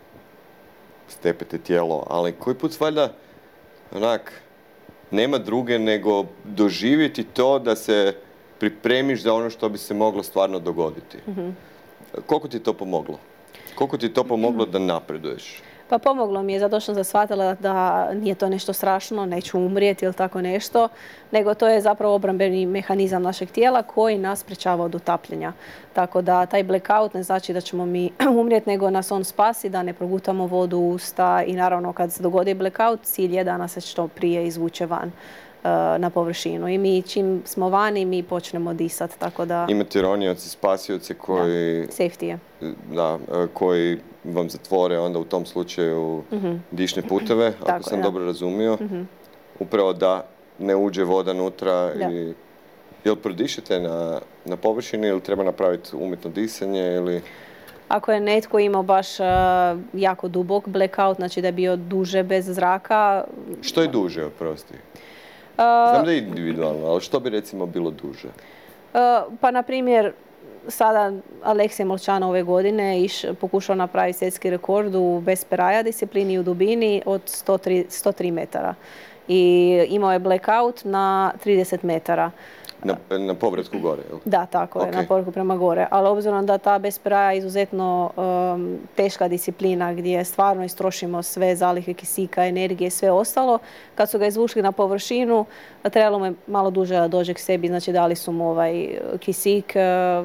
stepete tijelo, ali koji put valjda onak, nema druge nego doživjeti to da se pripremiš za ono što bi se moglo stvarno dogoditi. Mm-hmm. Koliko ti je to pomoglo? Koliko ti je to pomoglo da napreduješ? Pa pomoglo mi je, zato što sam shvatila da nije to nešto strašno, neću umrijeti ili tako nešto, nego to je zapravo obrambeni mehanizam našeg tijela koji nas sprečava od utapljenja. Tako da taj blackout ne znači da ćemo mi umrijeti, nego nas on spasi, da ne progutamo vodu u usta i naravno kad se dogodi blackout, cilj je da nas se što prije izvuče van na površinu. I mi čim smo vani, mi počnemo disati, tako da... Imate ronioci, spasioci koji... Da, safety je. Da, koji vam zatvore onda u tom slučaju mm-hmm. dišne puteve, ako tako sam je, dobro razumio. Mm-hmm. Upravo da ne uđe voda nutra i... Jel prodišete na, na površini ili treba napraviti umjetno disanje ili... Ako je netko imao baš uh, jako dubok blackout, znači da je bio duže bez zraka... Što je duže, oprosti? Znam da je individualno, ali što bi recimo bilo duže? Uh, pa, na primjer, sada Aleksej Molčan ove godine iš, pokušao napraviti svjetski rekord u bez peraja disciplini u dubini od sto tri, sto tri metara. I imao je blackout na trideset metara. Na, na povratku gore, jel? Da, tako okay. je, na povratku prema gore. Ali obzirom da ta bez peraja je izuzetno um, teška disciplina gdje stvarno istrošimo sve zalihe kisika, energije, sve ostalo, kad su ga izvušli na površinu, trebalo mu je malo duže da dođe k sebi, znači dali su mu ovaj kisik uh,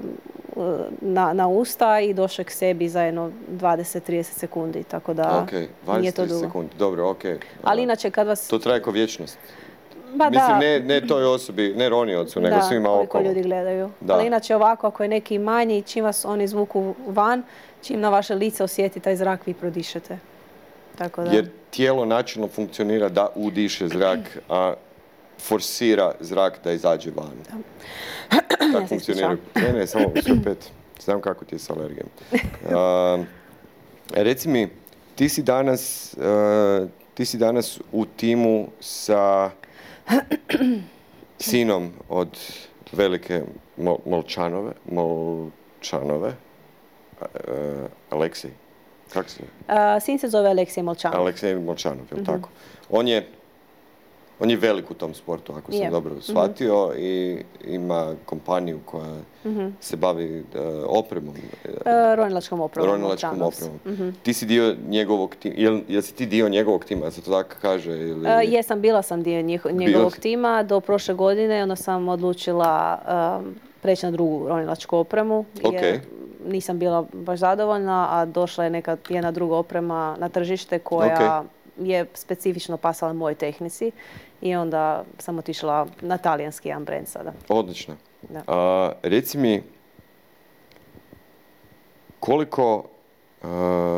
na, na usta i došao k sebi za jedno dvadeset do trideset sekundi, tako da okay. nije to dugo. Sekundi. Dobro, ok. Ali inače kad vas... To traje kao vječnost. Ba, Mislim, da. ne, ne toj osobi, ne roniocu, nego da, svima okolo. Da, koliko ljudi gledaju. Da. Ali inače ovako, ako je neki manji, čim vas oni izvuku van, čim na vaše lice osjeti taj zrak, vi prodišete. Tako da. Jer tijelo načinno funkcionira da udiše zrak, a forsira zrak da izađe van. Tako Ja se funkcionira. ispričavam. Ne, ne, samo sve pet. Znam kako ti je s alergijom. Uh, reci mi, ti si danas, uh, ti si danas u timu sa sinom od velike Mol- Molčanove, Molčanove, uh, Aleksej. Kako se? Uh, sin se zove Aleksej Molčanov. Aleksej Molčanov, je li tako? On je, on je velik u tom sportu, ako sam Je. dobro shvatio, i ima kompaniju koja se bavi uh, opremom, Uh, ronilačkom opremom. ronilačkom Molčanovs. opremom. Ti si dio njegovog tima, jel, jel si ti dio njegovog tima, se to tako kaže? Ili... Uh, jesam, bila sam dio njih- njegovog si? tima do prošle godine, onda sam odlučila um, preći na drugu ronilačku opremu, jer Ok. nisam bila baš zadovoljna, a došla je neka jedna druga oprema na tržište koja je specifično pasala mojoj tehnici i onda sam otišla na talijanski jedan brand sada. Odlično. Da. A, reci mi, koliko, a,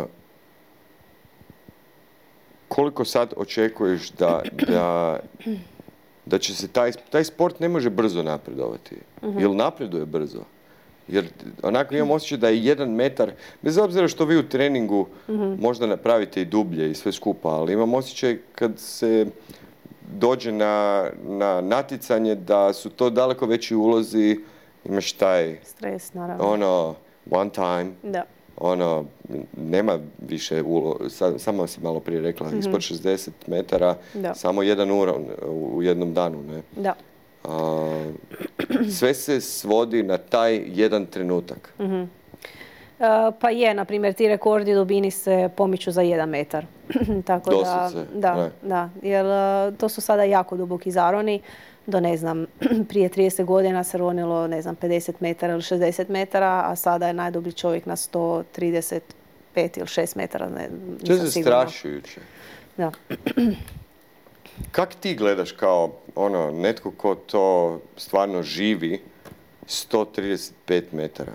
koliko sad očekuješ da, da, da će se taj, taj sport ne može brzo napredovati? Jel napreduje brzo? Jer onako imam osjećaj da je jedan metar, bez obzira što vi u treningu možda napravite i dublje i sve skupa, ali imam osjećaj kad se dođe na, na natjecanje da su to daleko veći ulozi, imaš taj, Stres, naravno. ono, one time, Da. ono, nema više ulo, sa- samo si malo prije rekla, ispod šezdeset metara, Da. samo jedan uron u, u jednom danu, ne? Da. A, sve se svodi na taj jedan trenutak. Uh, pa je, na primjer, ti rekordi dubini se pomiču za jedan metar. Tako da, Doslovce, da, ne. da, jer uh, to su sada jako duboki zaroni. Do, ne znam, prije trideset godina se ronilo, ne znam, pedeset metara ili šezdeset metara, a sada je najdublji čovjek na sto trideset pet ili šest metara. Ne, To je nisam sigurna. zastrašujuće. Da. Kak ti gledaš kao ono, netko ko to stvarno živi sto trideset pet metara?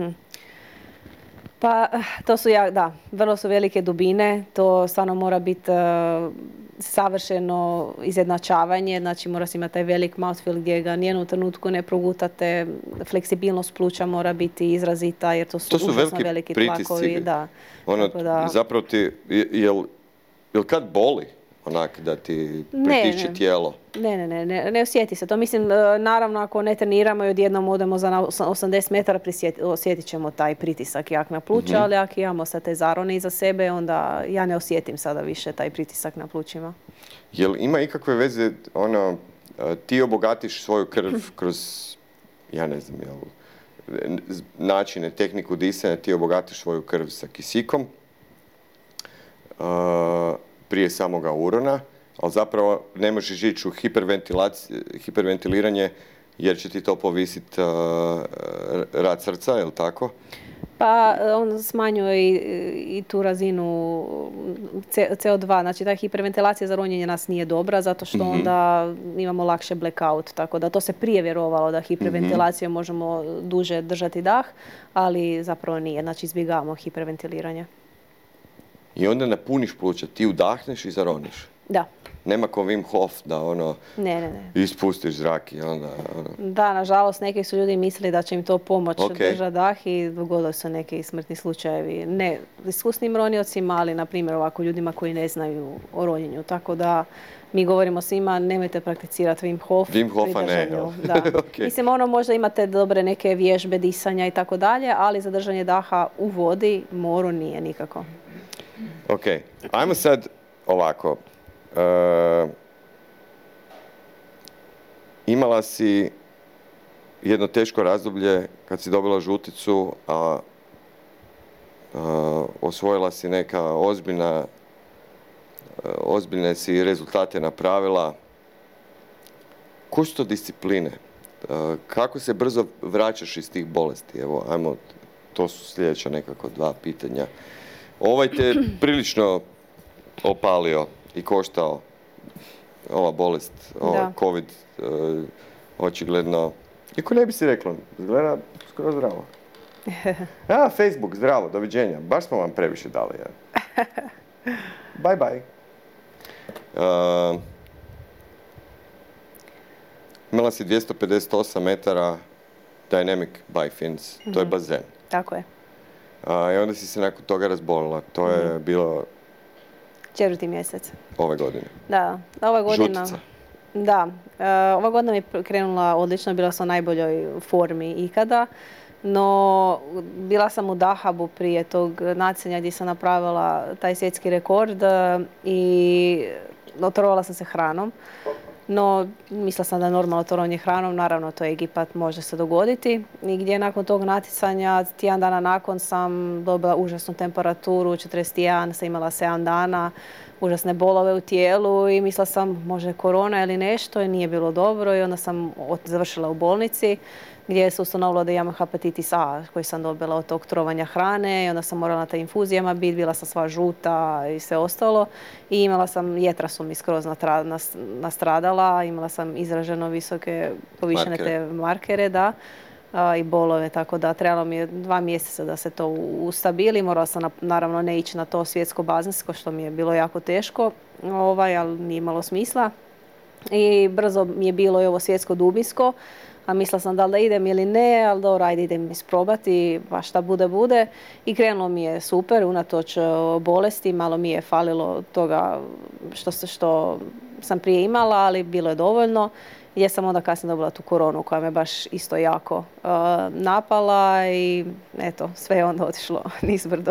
Pa to su, ja, da, vrlo su velike dubine, to stvarno mora biti uh, savršeno izjednačavanje, znači mora se imati taj velik mouthfeel gdje ga nijednom trenutku ne progutate, fleksibilnost pluća mora biti izrazita jer to su, To su užasno veliki veliki pritisci. tlakovi. Da. Ono, Tako da- zapravo ti, jel, jel kad boli onak da ti Ne, pritišće ne. tijelo? Ne, ne, ne, ne, ne osjeti se to. Mislim, e, naravno, ako ne treniramo i odjednom odemo za na os- osamdeset metara, prisjeti- osjetit ćemo taj pritisak jak na pluća, ali ako imamo sad te zarone iza sebe, onda ja ne osjetim sada više taj pritisak na plućima. Jel ima ikakve veze, ono, a, ti obogatiš svoju krv kroz, ja ne znam, jel, n- z- načine, tehniku disanja, ti obogatiš svoju krv sa kisikom a, prije samoga urona, ali zapravo ne možeš ići u hiperventilaciju, hiperventiliranje jer će ti to povisiti rad srca, jel tako? Pa e, on smanjuje i, i tu razinu C- C O dva, znači ta hiperventilacija za ronjenje nas nije dobra zato što onda imamo lakše blackout, tako da to se prije vjerovalo da hiperventilacijom možemo duže držati dah, ali zapravo nije, znači izbjegavamo hiperventiliranje. I onda napuniš pluća, ti udahneš i zaroniš. Da, Nema ko Wim Hof da ono, ne, ne, ne. ispustiš zrak i onda ono. Da, nažalost, neki su ljudi mislili da će im to pomoći Ok. držati dah i dogodili su neki smrtni slučajevi. Ne iskusnim roniocima, ali na primjer ovako ljudima koji ne znaju o ronjenju. Tako da mi govorimo svima, nemojte prakticirati Wim Hof. Wim Hofa pri ne, držanju. jel? Da. Ok. Mislim, ono možda imate dobre neke vježbe disanja i tako dalje, ali za držanje daha u vodi, moru nije nikako. Ok, ajmo sad ovako. E, imala si jedno teško razdoblje kad si dobila žuticu, a, a osvojila si neka ozbiljna, e, ozbiljne si rezultate napravila. Koje su to discipline? E, kako se brzo vraćaš iz tih bolesti? Evo, ajmo, to su sljedeća nekako dva pitanja. Ovaj te prilično opalio i koštao, ova bolest, ovaj Da. COVID, e, očigledno. Iako ne bi si rekla, izgleda skoro zdravo. A, Facebook, zdravo, doviđenja. Baš smo vam previše dali, ja. Bye, bye. E, Imala si dvjesto pedeset osam metara Dynamic Bifins, to je Mhm. bazen. Tako je. A, I onda si se nakon toga razbolila. To je Mhm. bilo Četvrti mjesec. ove godine. Da, ova godina... Žutica. Da, e, ova godina mi je krenula odlično, bila sam u najboljoj formi ikada, no bila sam u Dahabu prije tog natjecanja gdje sam napravila taj svjetski rekord e, i otrovala sam se hranom. No, mislila sam da je normalno trovanje hranom, naravno to je Egipat, može se dogoditi. I gdje nakon tog natjecanja, tjedan dana nakon sam dobila užasnu temperaturu, četrdeset jedan, sam imala sedam dana, užasne bolove u tijelu i mislila sam može korona ili nešto i nije bilo dobro i onda sam završila u bolnici gdje se ustanovilo da imam hepatitis A koji sam dobila od tog trovanja hrane i onda sam morala na taj infuzijama biti, bila sam sva žuta i sve ostalo i imala sam, jetra su mi skroz natra, nas, nastradala, imala sam izraženo visoke povišene Markere. te markere, da, a, i bolove, tako da trebalo mi je dva mjeseca da se to ustabili, morala sam na, naravno ne ići na to svjetsko bazensko što mi je bilo jako teško, ovaj, ali nije imalo smisla i brzo mi je bilo i ovo svjetsko dubinsko. A mislila sam da li da idem ili ne, ali dobro, ajde idem isprobati, pa šta bude, bude. I krenulo mi je super, unatoč bolesti, malo mi je falilo toga što, se, što sam prije imala, ali bilo je dovoljno. I sam onda kasnije dobila tu koronu koja me baš isto jako uh, napala i eto, sve je onda otišlo nizbrdo.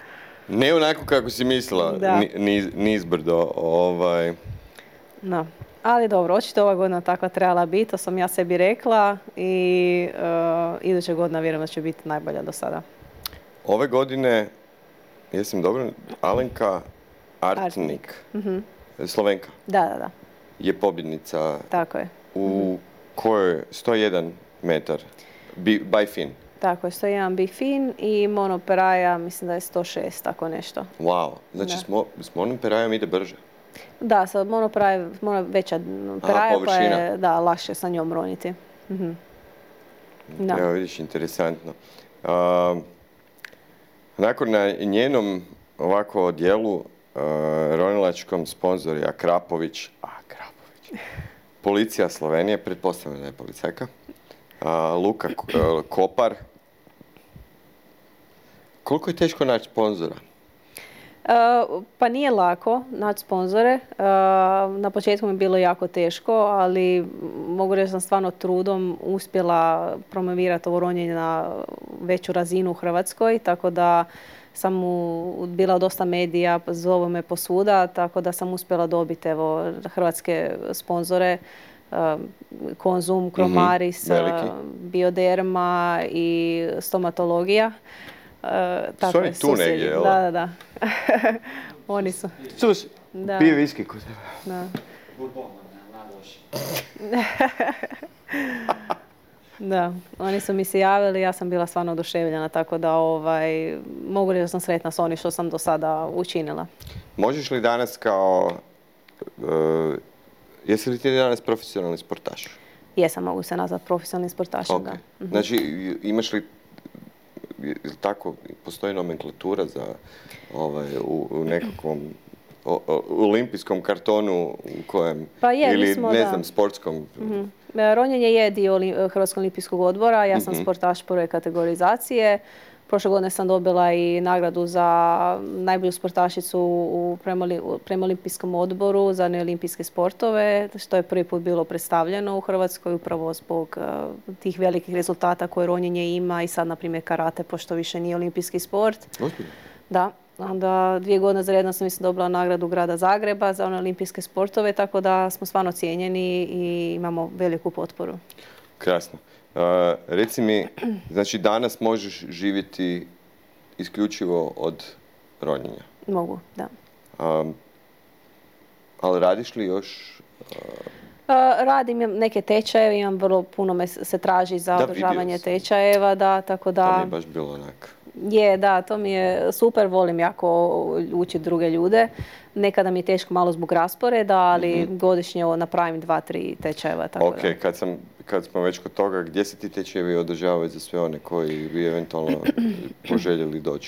Ne onako kako si mislila, Da. ni, niz, nizbrdo. Ovaj. No. Ali dobro, očito ova godina takva trebala biti, to sam ja sebi rekla i uh, iduća godina vjerujem da će biti najbolja do sada. Ove godine, jesam dobro, Alenka Artnik, Artnik. Mhm. Slovenka, Da, da, da, je pobjednica tako je. u kojoj sto jedan metar, bi, Bifin. Tako je, sto jedan bifin i monoperaja, mislim da je sto šest, tako nešto. Wow, znači Da. smo, s monoperajom ide brže. Da, sad monoperaja, mono veća peraja pa površina. je da, lakše sa njom roniti. Mhm. Da. Evo vidiš, interesantno. A, nakon na njenom ovako dijelu uh, ronilačkom sponzor je Akrapović, a Akrapović, policija Slovenije, pretpostavljam da je policajka, a, Luka K- uh, Kopar. Koliko je teško naći sponzora? Uh, pa nije lako naći sponzore. Uh, na početku mi je bilo jako teško, ali mogu reći da sam stvarno trudom uspjela promovirati ovo ronjenje na veću razinu u Hrvatskoj, tako da sam u, bila u dosta medija, zovu me posvuda, tako da sam uspjela dobiti evo, hrvatske sponzore. Uh, Konzum, Kromaris, Mhm, veliki. uh, Bioderma i stomatologija. Uh, tako Su oni je, tu susjedi. negdje, jel? Da, da, da. Oni su. Sus, Da. pije viski kod tebe. Da. Da, oni su mi se javili, ja sam bila stvarno oduševljena, tako da ovaj, mogu reći da sam sretna s onim što sam do sada učinila. Možeš li danas kao... Uh, jesi li ti danas profesionalni sportaš? Jesam, mogu se nazvati profesionalnim sportašem, Ok. da. Mhm. Znači, imaš li, je li tako, postoji nomenklatura za ovaj, u, u nekakvom o, o, olimpijskom kartonu u kojem, Pa je, mi ili smo, ne da. znam, sportskom, Mhm. E, Ronjenje je dio Oli- Hrvatskog olimpijskog odbora, ja sam Mhm. sportaš prve kategorizacije. Prošle godine sam dobila i nagradu za najbolju sportašicu u premoli- u premolimpijskom odboru za neolimpijske sportove, što je prvi put bilo predstavljeno u Hrvatskoj upravo zbog uh, tih velikih rezultata koje ronjenje ima i sad, na primjer, karate, pošto više nije olimpijski sport. ozbiljno. Da, onda dvije godine za redom sam mislim dobila nagradu grada Zagreba za one olimpijske sportove, tako da smo stvarno cijenjeni i imamo veliku potporu. Krasno. Uh, reci mi, znači danas možeš živjeti isključivo od ronjenja. Mogu, da. Um, ali radiš li još? Uh, Uh, radim imam neke tečajeve, imam vrlo puno me se traži za Da, održavanje vidio sam. tečajeva, da, tako to mi da je baš bilo onak. je, da, to mi je super, volim jako učiti druge ljude. Nekada mi je teško malo zbog rasporeda, ali godišnje ovo napravim dva, tri tečajeva, tako Ok, da. kad, sam, kad smo već kod toga, gdje se ti tečajevi održavaju za sve one koji bi eventualno poželjeli doći?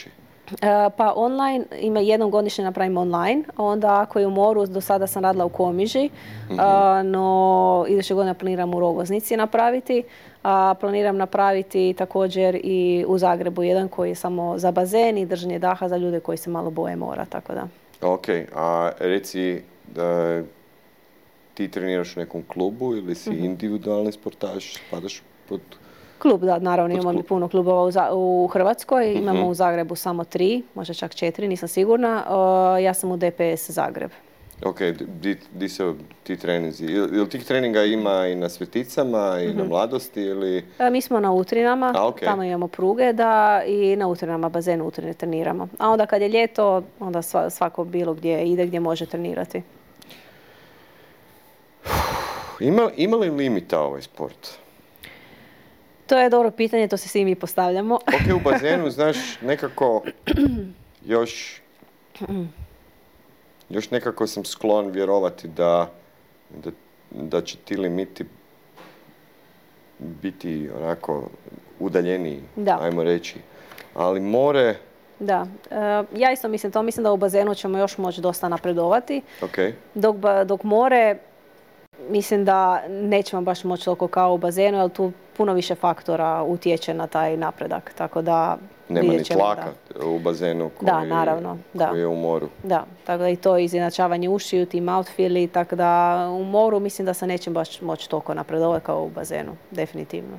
Pa online, ima jednom godišnje napravim online, onda ako je u moru, do sada sam radila u Komiži, mm-hmm. no iduće godine planiram u Rogoznici napraviti, a planiram napraviti također i u Zagrebu jedan koji je samo za bazen i držanje daha za ljude koji se malo boje mora, tako da. Ok, a reci, da ti treniraš u nekom klubu ili si mm-hmm. individualni sportaš, spadaš pod... Klub, da, naravno, imamo mi puno klubova u, Za- u Hrvatskoj, mm-hmm. imamo u Zagrebu samo tri, možda čak četiri, nisam sigurna. Uh, ja sam u D P S Zagreb. Ok, di, di se ti treninzi? Ili tih treninga ima i na Sveticama i mm-hmm. na Mladosti ili... Uh, mi smo na Utrinama, A, okay. tamo imamo pruge, da, i na Utrinama, bazenu Utrine treniramo. A onda kad je ljeto, onda sva, svako bilo gdje ide, gdje može trenirati. Ima, ima li limita ovaj sport? To je dobro pitanje, to se svi mi postavljamo. Ok, u bazenu, znaš, nekako još, još nekako sam sklon vjerovati da, da, da će ti limiti biti onako udaljeniji, da. ajmo reći. Ali more... Da, e, ja isto mislim to, mislim da u bazenu ćemo još moći dosta napredovati. Okay. Dok, dok more... Mislim da nećemo baš moći toliko kao u bazenu, jer tu puno više faktora utječe na taj napredak. Tako da nema ni tlaka da. U bazenu koji, da, naravno, koji da. je u moru. Da, tako da i to izjednačavanje ušiju, ti mouthfeeli, tako da u moru mislim da se neće baš moći toliko napredovati kao u bazenu, definitivno.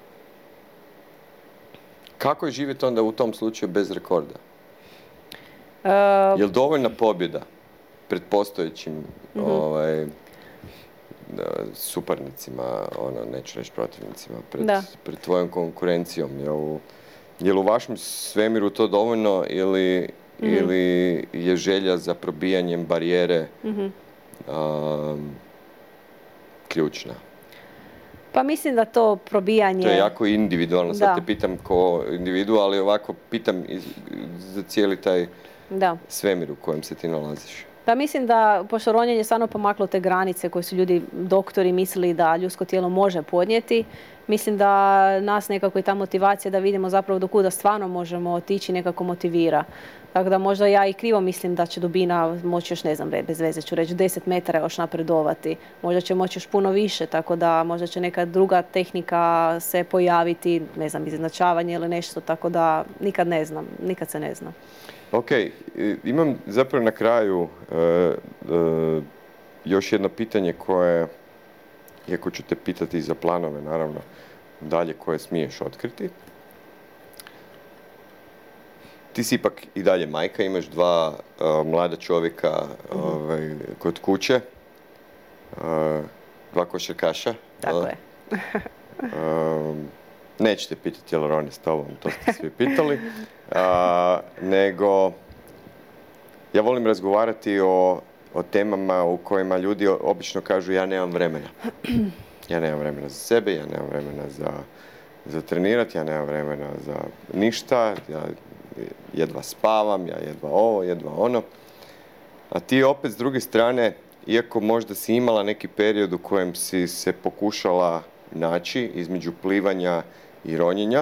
Kako je živjeti onda u tom slučaju bez rekorda? Uh, je li dovoljna pobjeda pred postojećim mm-hmm. ovaj, suparnicima, ono, neću reći protivnicima, pred, pred tvojom konkurencijom? Je li, je li u vašem svemiru to dovoljno ili, mm-hmm. ili je želja za probijanjem barijere mm-hmm. um, ključna? Pa mislim da to probijanje... To je jako individualno, sad da. Te pitam ko individu, ali ovako pitam iz, za cijeli taj da. Svemir u kojem se ti nalaziš. Pa mislim da, pošto ronjenje stvarno pomaklo te granice koje su ljudi, doktori, mislili da ljudsko tijelo može podnijeti, mislim da nas nekako i ta motivacija da vidimo zapravo do kuda stvarno možemo otići nekako motivira. Tako da možda ja i krivo mislim da će dubina moći još, ne znam, bez veze ću reći, deset metara još napredovati. Možda će moći još puno više, tako da možda će neka druga tehnika se pojaviti, ne znam, izjednačavanje ili nešto, tako da nikad ne znam, nikad se ne zna. Ok, imam zapravo na kraju uh, uh, još jedno pitanje koje, iako ću te pitati za planove, naravno, dalje koje smiješ otkriti. Ti si ipak i dalje majka, imaš dva uh, mlada čovjeka uh, ovaj, kod kuće, uh, dva košarkaša. Tako je. uh, nećete pitati je li Roni s tobom, to ste svi pitali. Uh, nego, ja volim razgovarati o, o temama u kojima ljudi obično kažu ja nemam vremena. Ja nemam vremena za sebe, ja nemam vremena za, za trenirati, ja nemam vremena za ništa, ja jedva spavam, ja jedva ovo, jedva ono. A ti opet s druge strane, iako možda si imala neki period u kojem si se pokušala naći između plivanja i ronjenja,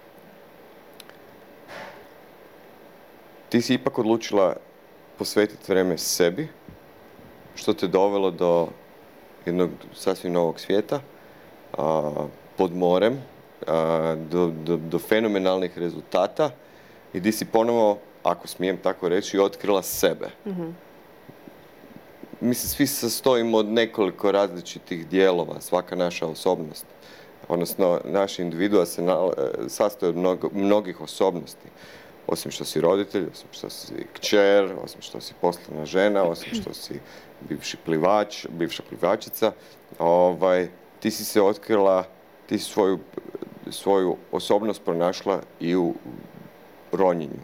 ti si ipak odlučila posvetiti vrijeme sebi, što te dovelo do jednog sasvim novog svijeta, a, pod morem, a, do, do, do fenomenalnih rezultata i di si ponovo, ako smijem tako reći, otkrila sebe. Mm-hmm. Mislim, svi se sastojimo od nekoliko različitih dijelova, svaka naša osobnost. Odnosno, naš individua se na, sastoji od mnogo, mnogih osobnosti. Osim što si roditelj, osim što si kćer, osim što si poslovna žena, osim što si bivši plivač, bivša plivačica, ovaj, ti si se otkrila, ti si svoju, svoju osobnost pronašla i u ronjenju.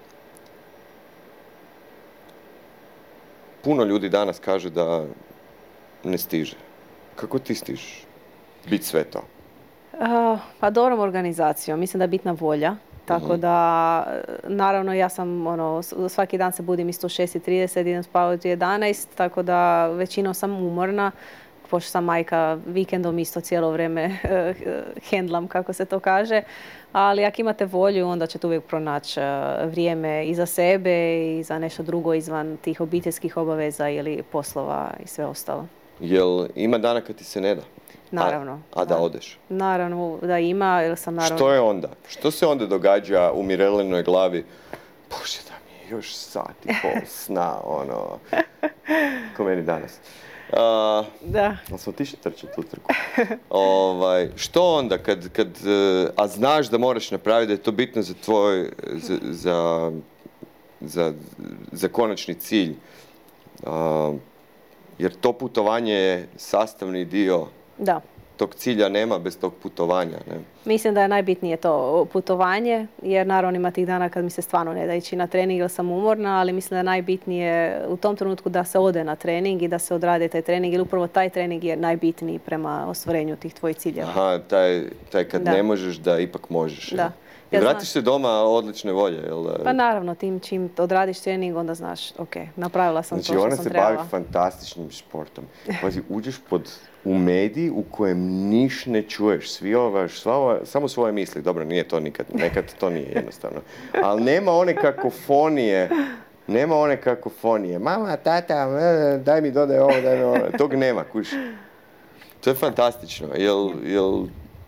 Puno ljudi danas kaže da ne stiže. Kako ti stižeš biti sve to? Uh, pa dobrom organizacijom. Mislim da je bitna volja. Tako uh-huh. da, naravno, ja sam, ono, svaki dan se budim isto u šest i trideset, idem spavati u jedanaest, tako da većinom sam umorna. pošto sam majka, vikendom isto cijelo vrijeme hendlam, kako se to kaže. Ali ako imate volju, onda ćete uvijek pronaći vrijeme i za sebe i za nešto drugo izvan tih obiteljskih obaveza ili poslova i sve ostalo. Jel ima dana kad ti se ne da? Naravno. A, a da, da odeš? Naravno da ima, jer sam naravno... Što je onda? Što se onda događa u Mirelinoj glavi? Bože, da mi je još sat i pol sna, ono... Ko meni danas. Uh, da. Ali smo tiše trčati tu trku. ovaj, što onda kad, kad... Uh, a znaš da moraš napraviti, da je to bitno za tvoj... za, za, za, za konačni cilj. Uh, jer to putovanje je sastavni dio... Da. Tog cilja nema bez tog putovanja. Ne? Mislim da je najbitnije to putovanje, jer naravno ima tih dana kad mi se stvarno ne da ići na trening jer sam umorna, ali mislim da je najbitnije u tom trenutku da se ode na trening i da se odradi taj trening, ili upravo taj trening je najbitniji prema ostvarenju tih tvojih ciljeva. Aha, taj, taj kad da. ne možeš da ipak možeš. Da. I vratiš se doma odlične volje, jel? Pa naravno, tim čim odradiš trening, onda znaš, ok, napravila sam znači, to što sam trebala. Znači ona se bavi fantastičnim športom. Pazi, uđeš pod, u mediji u kojem niš ne čuješ, svi ova, sva ova, samo svoje misli. Dobro, nije to nikad, nekad to nije jednostavno. Ali nema one kakofonije, nema one kakofonije. Mama, tata, daj mi dodaj ovo, daj mi ovo. Tog nema, kuš. To je fantastično, jel... jel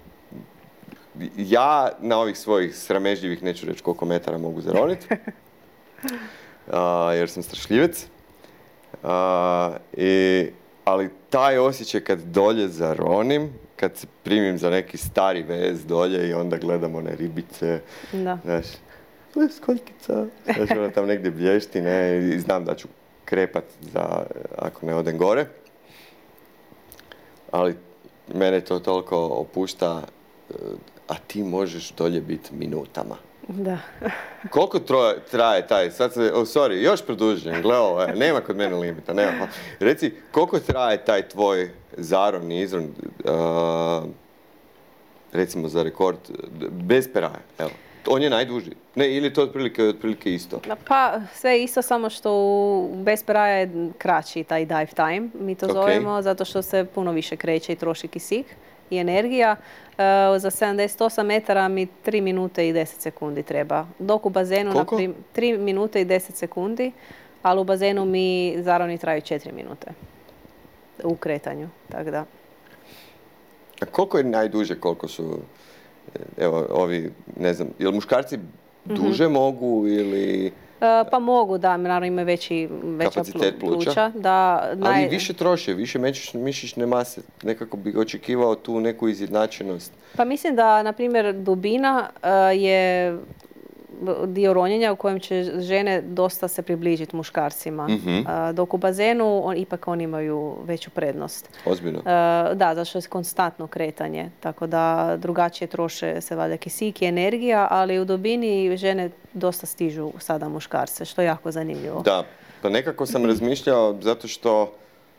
ja na ovih svojih sramežljivih, neću reći koliko metara mogu zaroniti, uh, jer sam strašljivec. Uh, i, ali taj osjećaj kad dolje zaronim, kad se primim za neki stari vez dolje i onda gledam one ribice, da. Znaš, skoljkica, znaš, ona tam negdje blješti, ne, i znam da ću krepat za, ako ne odem gore. Ali mene to toliko opušta, a ti možeš dolje biti minutama. Da. Koliko troje, traje taj, sad se, oh sorry, još produžujem, gle ovo, e, nema kod mene limita, nema. Pa, reci, koliko traje taj tvoj zaron i izron, uh, recimo za rekord, bez peraja, evo. On je najduži. Ne, ili to otprilike, otprilike isto? Pa, sve isto, samo što bez peraja je kraći taj dive time, mi to okay. zovemo, zato što se puno više kreće i troši kisik i energija. Uh, za sedamdeset osam metara mi tri minute i deset sekundi treba. Dok u bazenu na prim, tri minute i deset sekundi, ali u bazenu mi zaroni traju četiri minute u kretanju, tako da. A koliko je najduže, koliko su, evo, ovi, ne znam, jel muškarci duže mm-hmm. mogu ili... Uh, pa mogu, da, naravno imaju veći, veća kapacitet pluća, pluća da, naj... ali više troše, više mišićne mase. Nekako bih očekivao tu neku izjednačenost. Pa mislim da, na primjer, dubina uh, je dio ronjenja u kojem će žene dosta se približiti muškarcima. Mm-hmm. Uh, dok u bazenu on, ipak oni imaju veću prednost. Ozbiljno? Uh, da, zato što je konstantno kretanje. Tako da drugačije troše se valjda kisik i energija, ali u dubini žene dosta stižu sada muškarce, što je jako zanimljivo. Da, pa nekako sam razmišljao zato što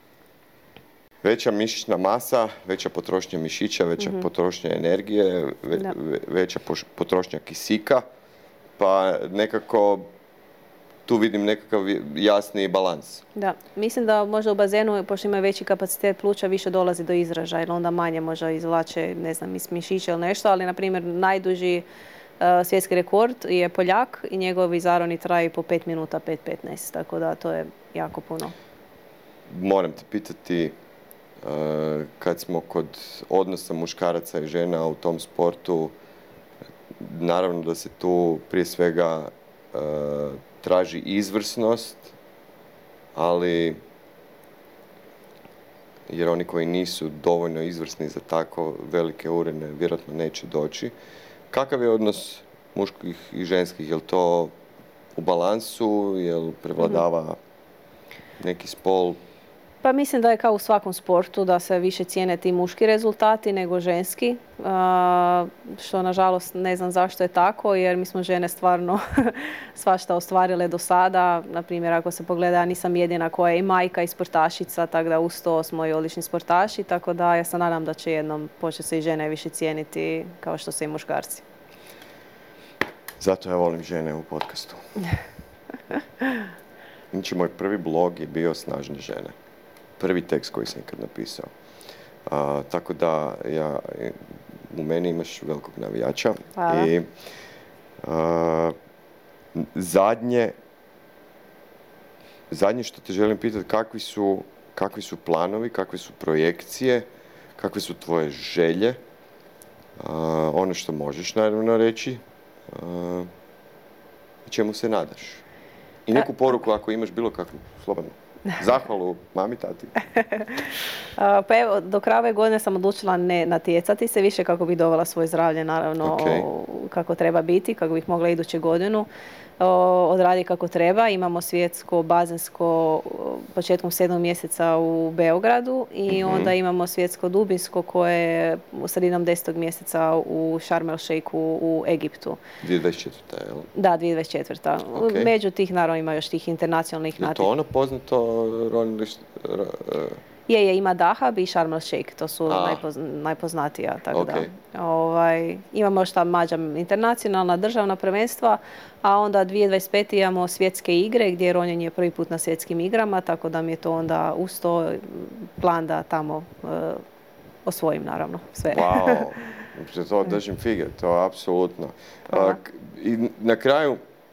veća mišićna masa, veća potrošnja mišića, veća mm-hmm. potrošnja energije, ve, veća potrošnja kisika, pa nekako tu vidim nekakav jasniji balans. Da, mislim da možda u bazenu, pošto ima veći kapacitet pluća, više dolazi do izražaja, ili onda manje možda izvlače, ne znam, iz mišića ili nešto, ali na primjer najduži uh, svjetski rekord je Poljak i njegovi zaroni traju po pet minuta, pet petnaest, tako da to je jako puno. Moram te pitati, uh, kad smo kod odnosa muškaraca i žena u tom sportu, naravno da se tu prije svega uh, traži izvrsnost, ali jer oni koji nisu dovoljno izvrsni za tako velike urene vjerojatno neće doći. Kakav je odnos muških i ženskih? Je li to u balansu? Je li prevladava mm-hmm. neki spol? Pa mislim da je kao u svakom sportu da se više cijene ti muški rezultati nego ženski, uh, što nažalost ne znam zašto je tako, jer mi smo žene stvarno svašta ostvarile do sada. Naprimjer, ako se pogleda, ja nisam jedina koja je i majka i sportašica, tako da uz to smo i odlični sportaši, tako da ja se nadam da će jednom početi se i žene više cijeniti kao što se i muškarci. Zato ja volim žene u podcastu. Znači, moj prvi blog je bio Snažne žene. Prvi tekst koji sam ikad napisao. A, tako da ja, u meni imaš velikog navijača. Hvala. I a, zadnje, zadnje što te želim pitati, kakvi su, kakvi su planovi, kakve su projekcije, kakve su tvoje želje, a, ono što možeš naravno reći, a, čemu se nadaš. I neku poruku ako imaš bilo kakvu, slobodno. Zahvalu mami, tati. Pa evo, do kraja ove godine sam odlučila ne natjecati se više kako bih dovela svoje zdravlje naravno Okay. kako treba biti, kako bih mogla iduće godinu odraditi kako treba. Imamo svjetsko bazensko početkom sedmog mjeseca u Beogradu i mm-hmm. onda imamo svjetsko dubinsko koje je sredinom desetog mjeseca u Sharm el Sheikhu u Egiptu. dvije tisuće dvadeset četvrta. jel? Da, dvije tisuće dvadeset četvrta. Okay. Među tih naravno ima još tih internacionalnih natjecanja. Je to ono poznato ronilište? Je, je, ima Dahab i Sharm el Sheikh, to su A. najpoz, najpoznatija. Tako Okay. da, ovaj, imamo još ta mađa internacionalna državna prvenstva, a onda dvije tisuće dvadeset pete imamo svjetske igre gdje je ronjenje prvi put na svjetskim igrama, tako da mi je to onda uz to plan da tamo uh, osvojim naravno sve. Wow, to držim fige, to apsolutno. Uh, I na kraju,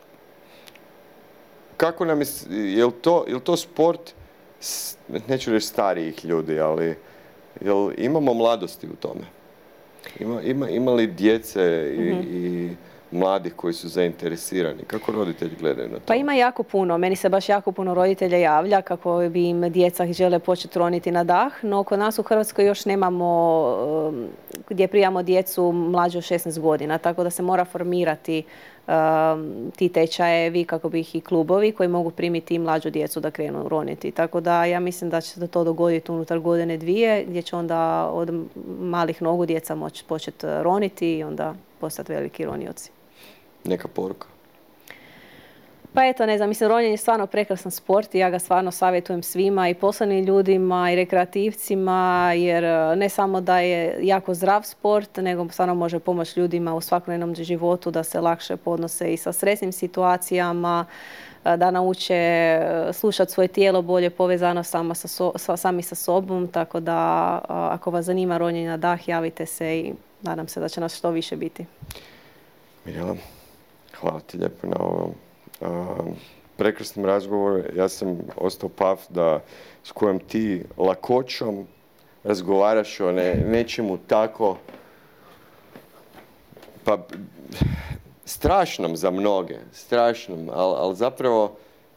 kako nam je, je li to, je li to sport, neću reći starijih ljudi, ali jel imamo mladosti u tome? Ima, ima, ima li djece i, mm-hmm. i mladih koji su zainteresirani? Kako roditelji gledaju na to? Pa ima jako puno. Meni se baš jako puno roditelja javlja kako bi im djeca žele početi roniti na dah, no kod nas u Hrvatskoj još nemamo um, gdje prijamo djecu mlađe od šesnaest godina, tako da se mora formirati um, ti tečajevi kako bi ih i klubovi koji mogu primiti i mlađu djecu da krenu roniti. Tako da ja mislim da će se to dogoditi unutar godine dvije gdje će onda od malih nogu djeca moći početi roniti i onda postati veliki ronioci. Neka poruka? Pa eto, ne znam, mislim, ronjenje je stvarno prekrasan sport i ja ga stvarno savjetujem svima i poslovnim ljudima i rekreativcima, jer ne samo da je jako zdrav sport, nego stvarno može pomoći ljudima u svakodnevnom životu da se lakše podnose i sa stresnim situacijama, da nauče slušati svoje tijelo bolje povezano sama sa so, sami sa sobom, tako da ako vas zanima ronjenje na dah, javite se i nadam se da će nas što više biti. Mirjela, hvala ti lijepo na ovom uh, prekrasnom razgovoru. Ja sam ostao pav da s kojom ti lakoćom razgovaraš o ne, nečemu tako pa strašnom za mnoge, strašnom, ali al zapravo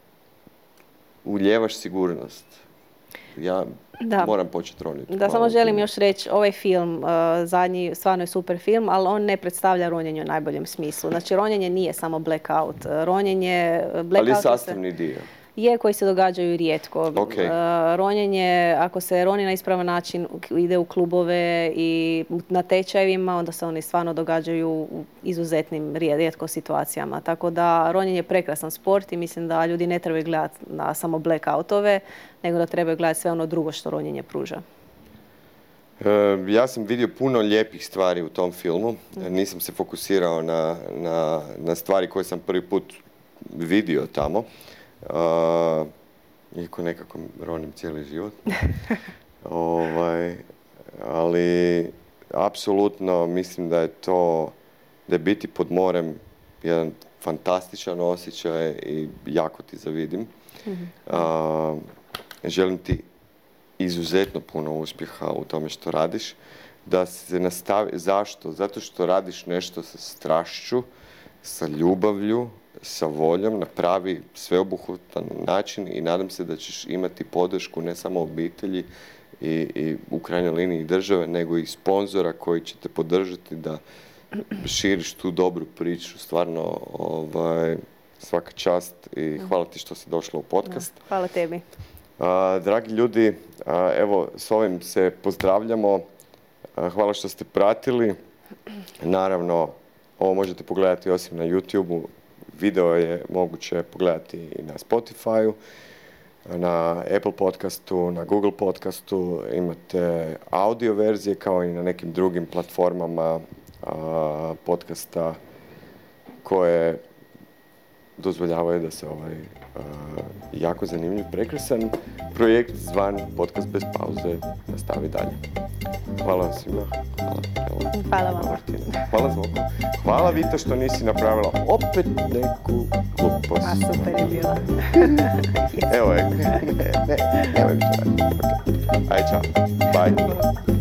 uljevaš sigurnost. Ja da. moram početi roniti. Da, samo želim još reći, ovaj film, uh, zadnji, stvarno je super film, ali on ne predstavlja ronjenje u najboljem smislu. Znači, ronjenje nije samo blackout. Ronjenje, blackout ali je sastavni dio. Je, koji se događaju rijetko. Okay. Uh, ronjenje, ako se roni na ispravan način, ide u klubove i na tečajevima, onda se oni stvarno događaju u izuzetnim rijetko situacijama. Tako da ronjenje je prekrasan sport i mislim da ljudi ne trebaju gledati na samo blackoutove, nego da trebaju gledati sve ono drugo što ronjenje pruža. Uh, ja sam vidio puno lijepih stvari u tom filmu. Mm. Nisam se fokusirao na, na, na stvari koje sam prvi put vidio tamo. Uh, iako nekako ronim cijeli život. ovaj, ali apsolutno mislim da je to, da je biti pod morem jedan fantastičan osjećaj i jako ti zavidim. Mm-hmm. Uh, želim ti izuzetno puno uspjeha u tome što radiš. Da se nastavi, zašto? Zato što radiš nešto sa strašću, sa ljubavlju, sa voljom, na pravi sveobuhvatan način i nadam se da ćeš imati podršku ne samo obitelji i, i u krajnjoj liniji države, nego i sponzora koji će te podržati da širiš tu dobru priču. Stvarno, ovaj, svaka čast i hvala ti što si došla u podcast. Hvala tebi. A, dragi ljudi, a, evo, s ovim se pozdravljamo. A, hvala što ste pratili. Naravno, ovo možete pogledati osim na YouTube-u. Video je moguće pogledati i na Spotify-u, na Apple podcastu, na Google podcastu. Imate audio verzije kao i na nekim drugim platformama a, podcasta koje dozvoljavaju da se ovaj uh, jako zanimljiv, prekrasan projekt zvan Podcast bez pauze nastavi dalje. Hvala vam svima. Hvala. Evo, Hvala vam. Martina. Hvala Zvoko. Hvala Vita što nisi napravila opet neku glupost. A super je bila. Evo je. Ne, ne, nemoj mi to raditi. Okay. Ajde, čao. Bye.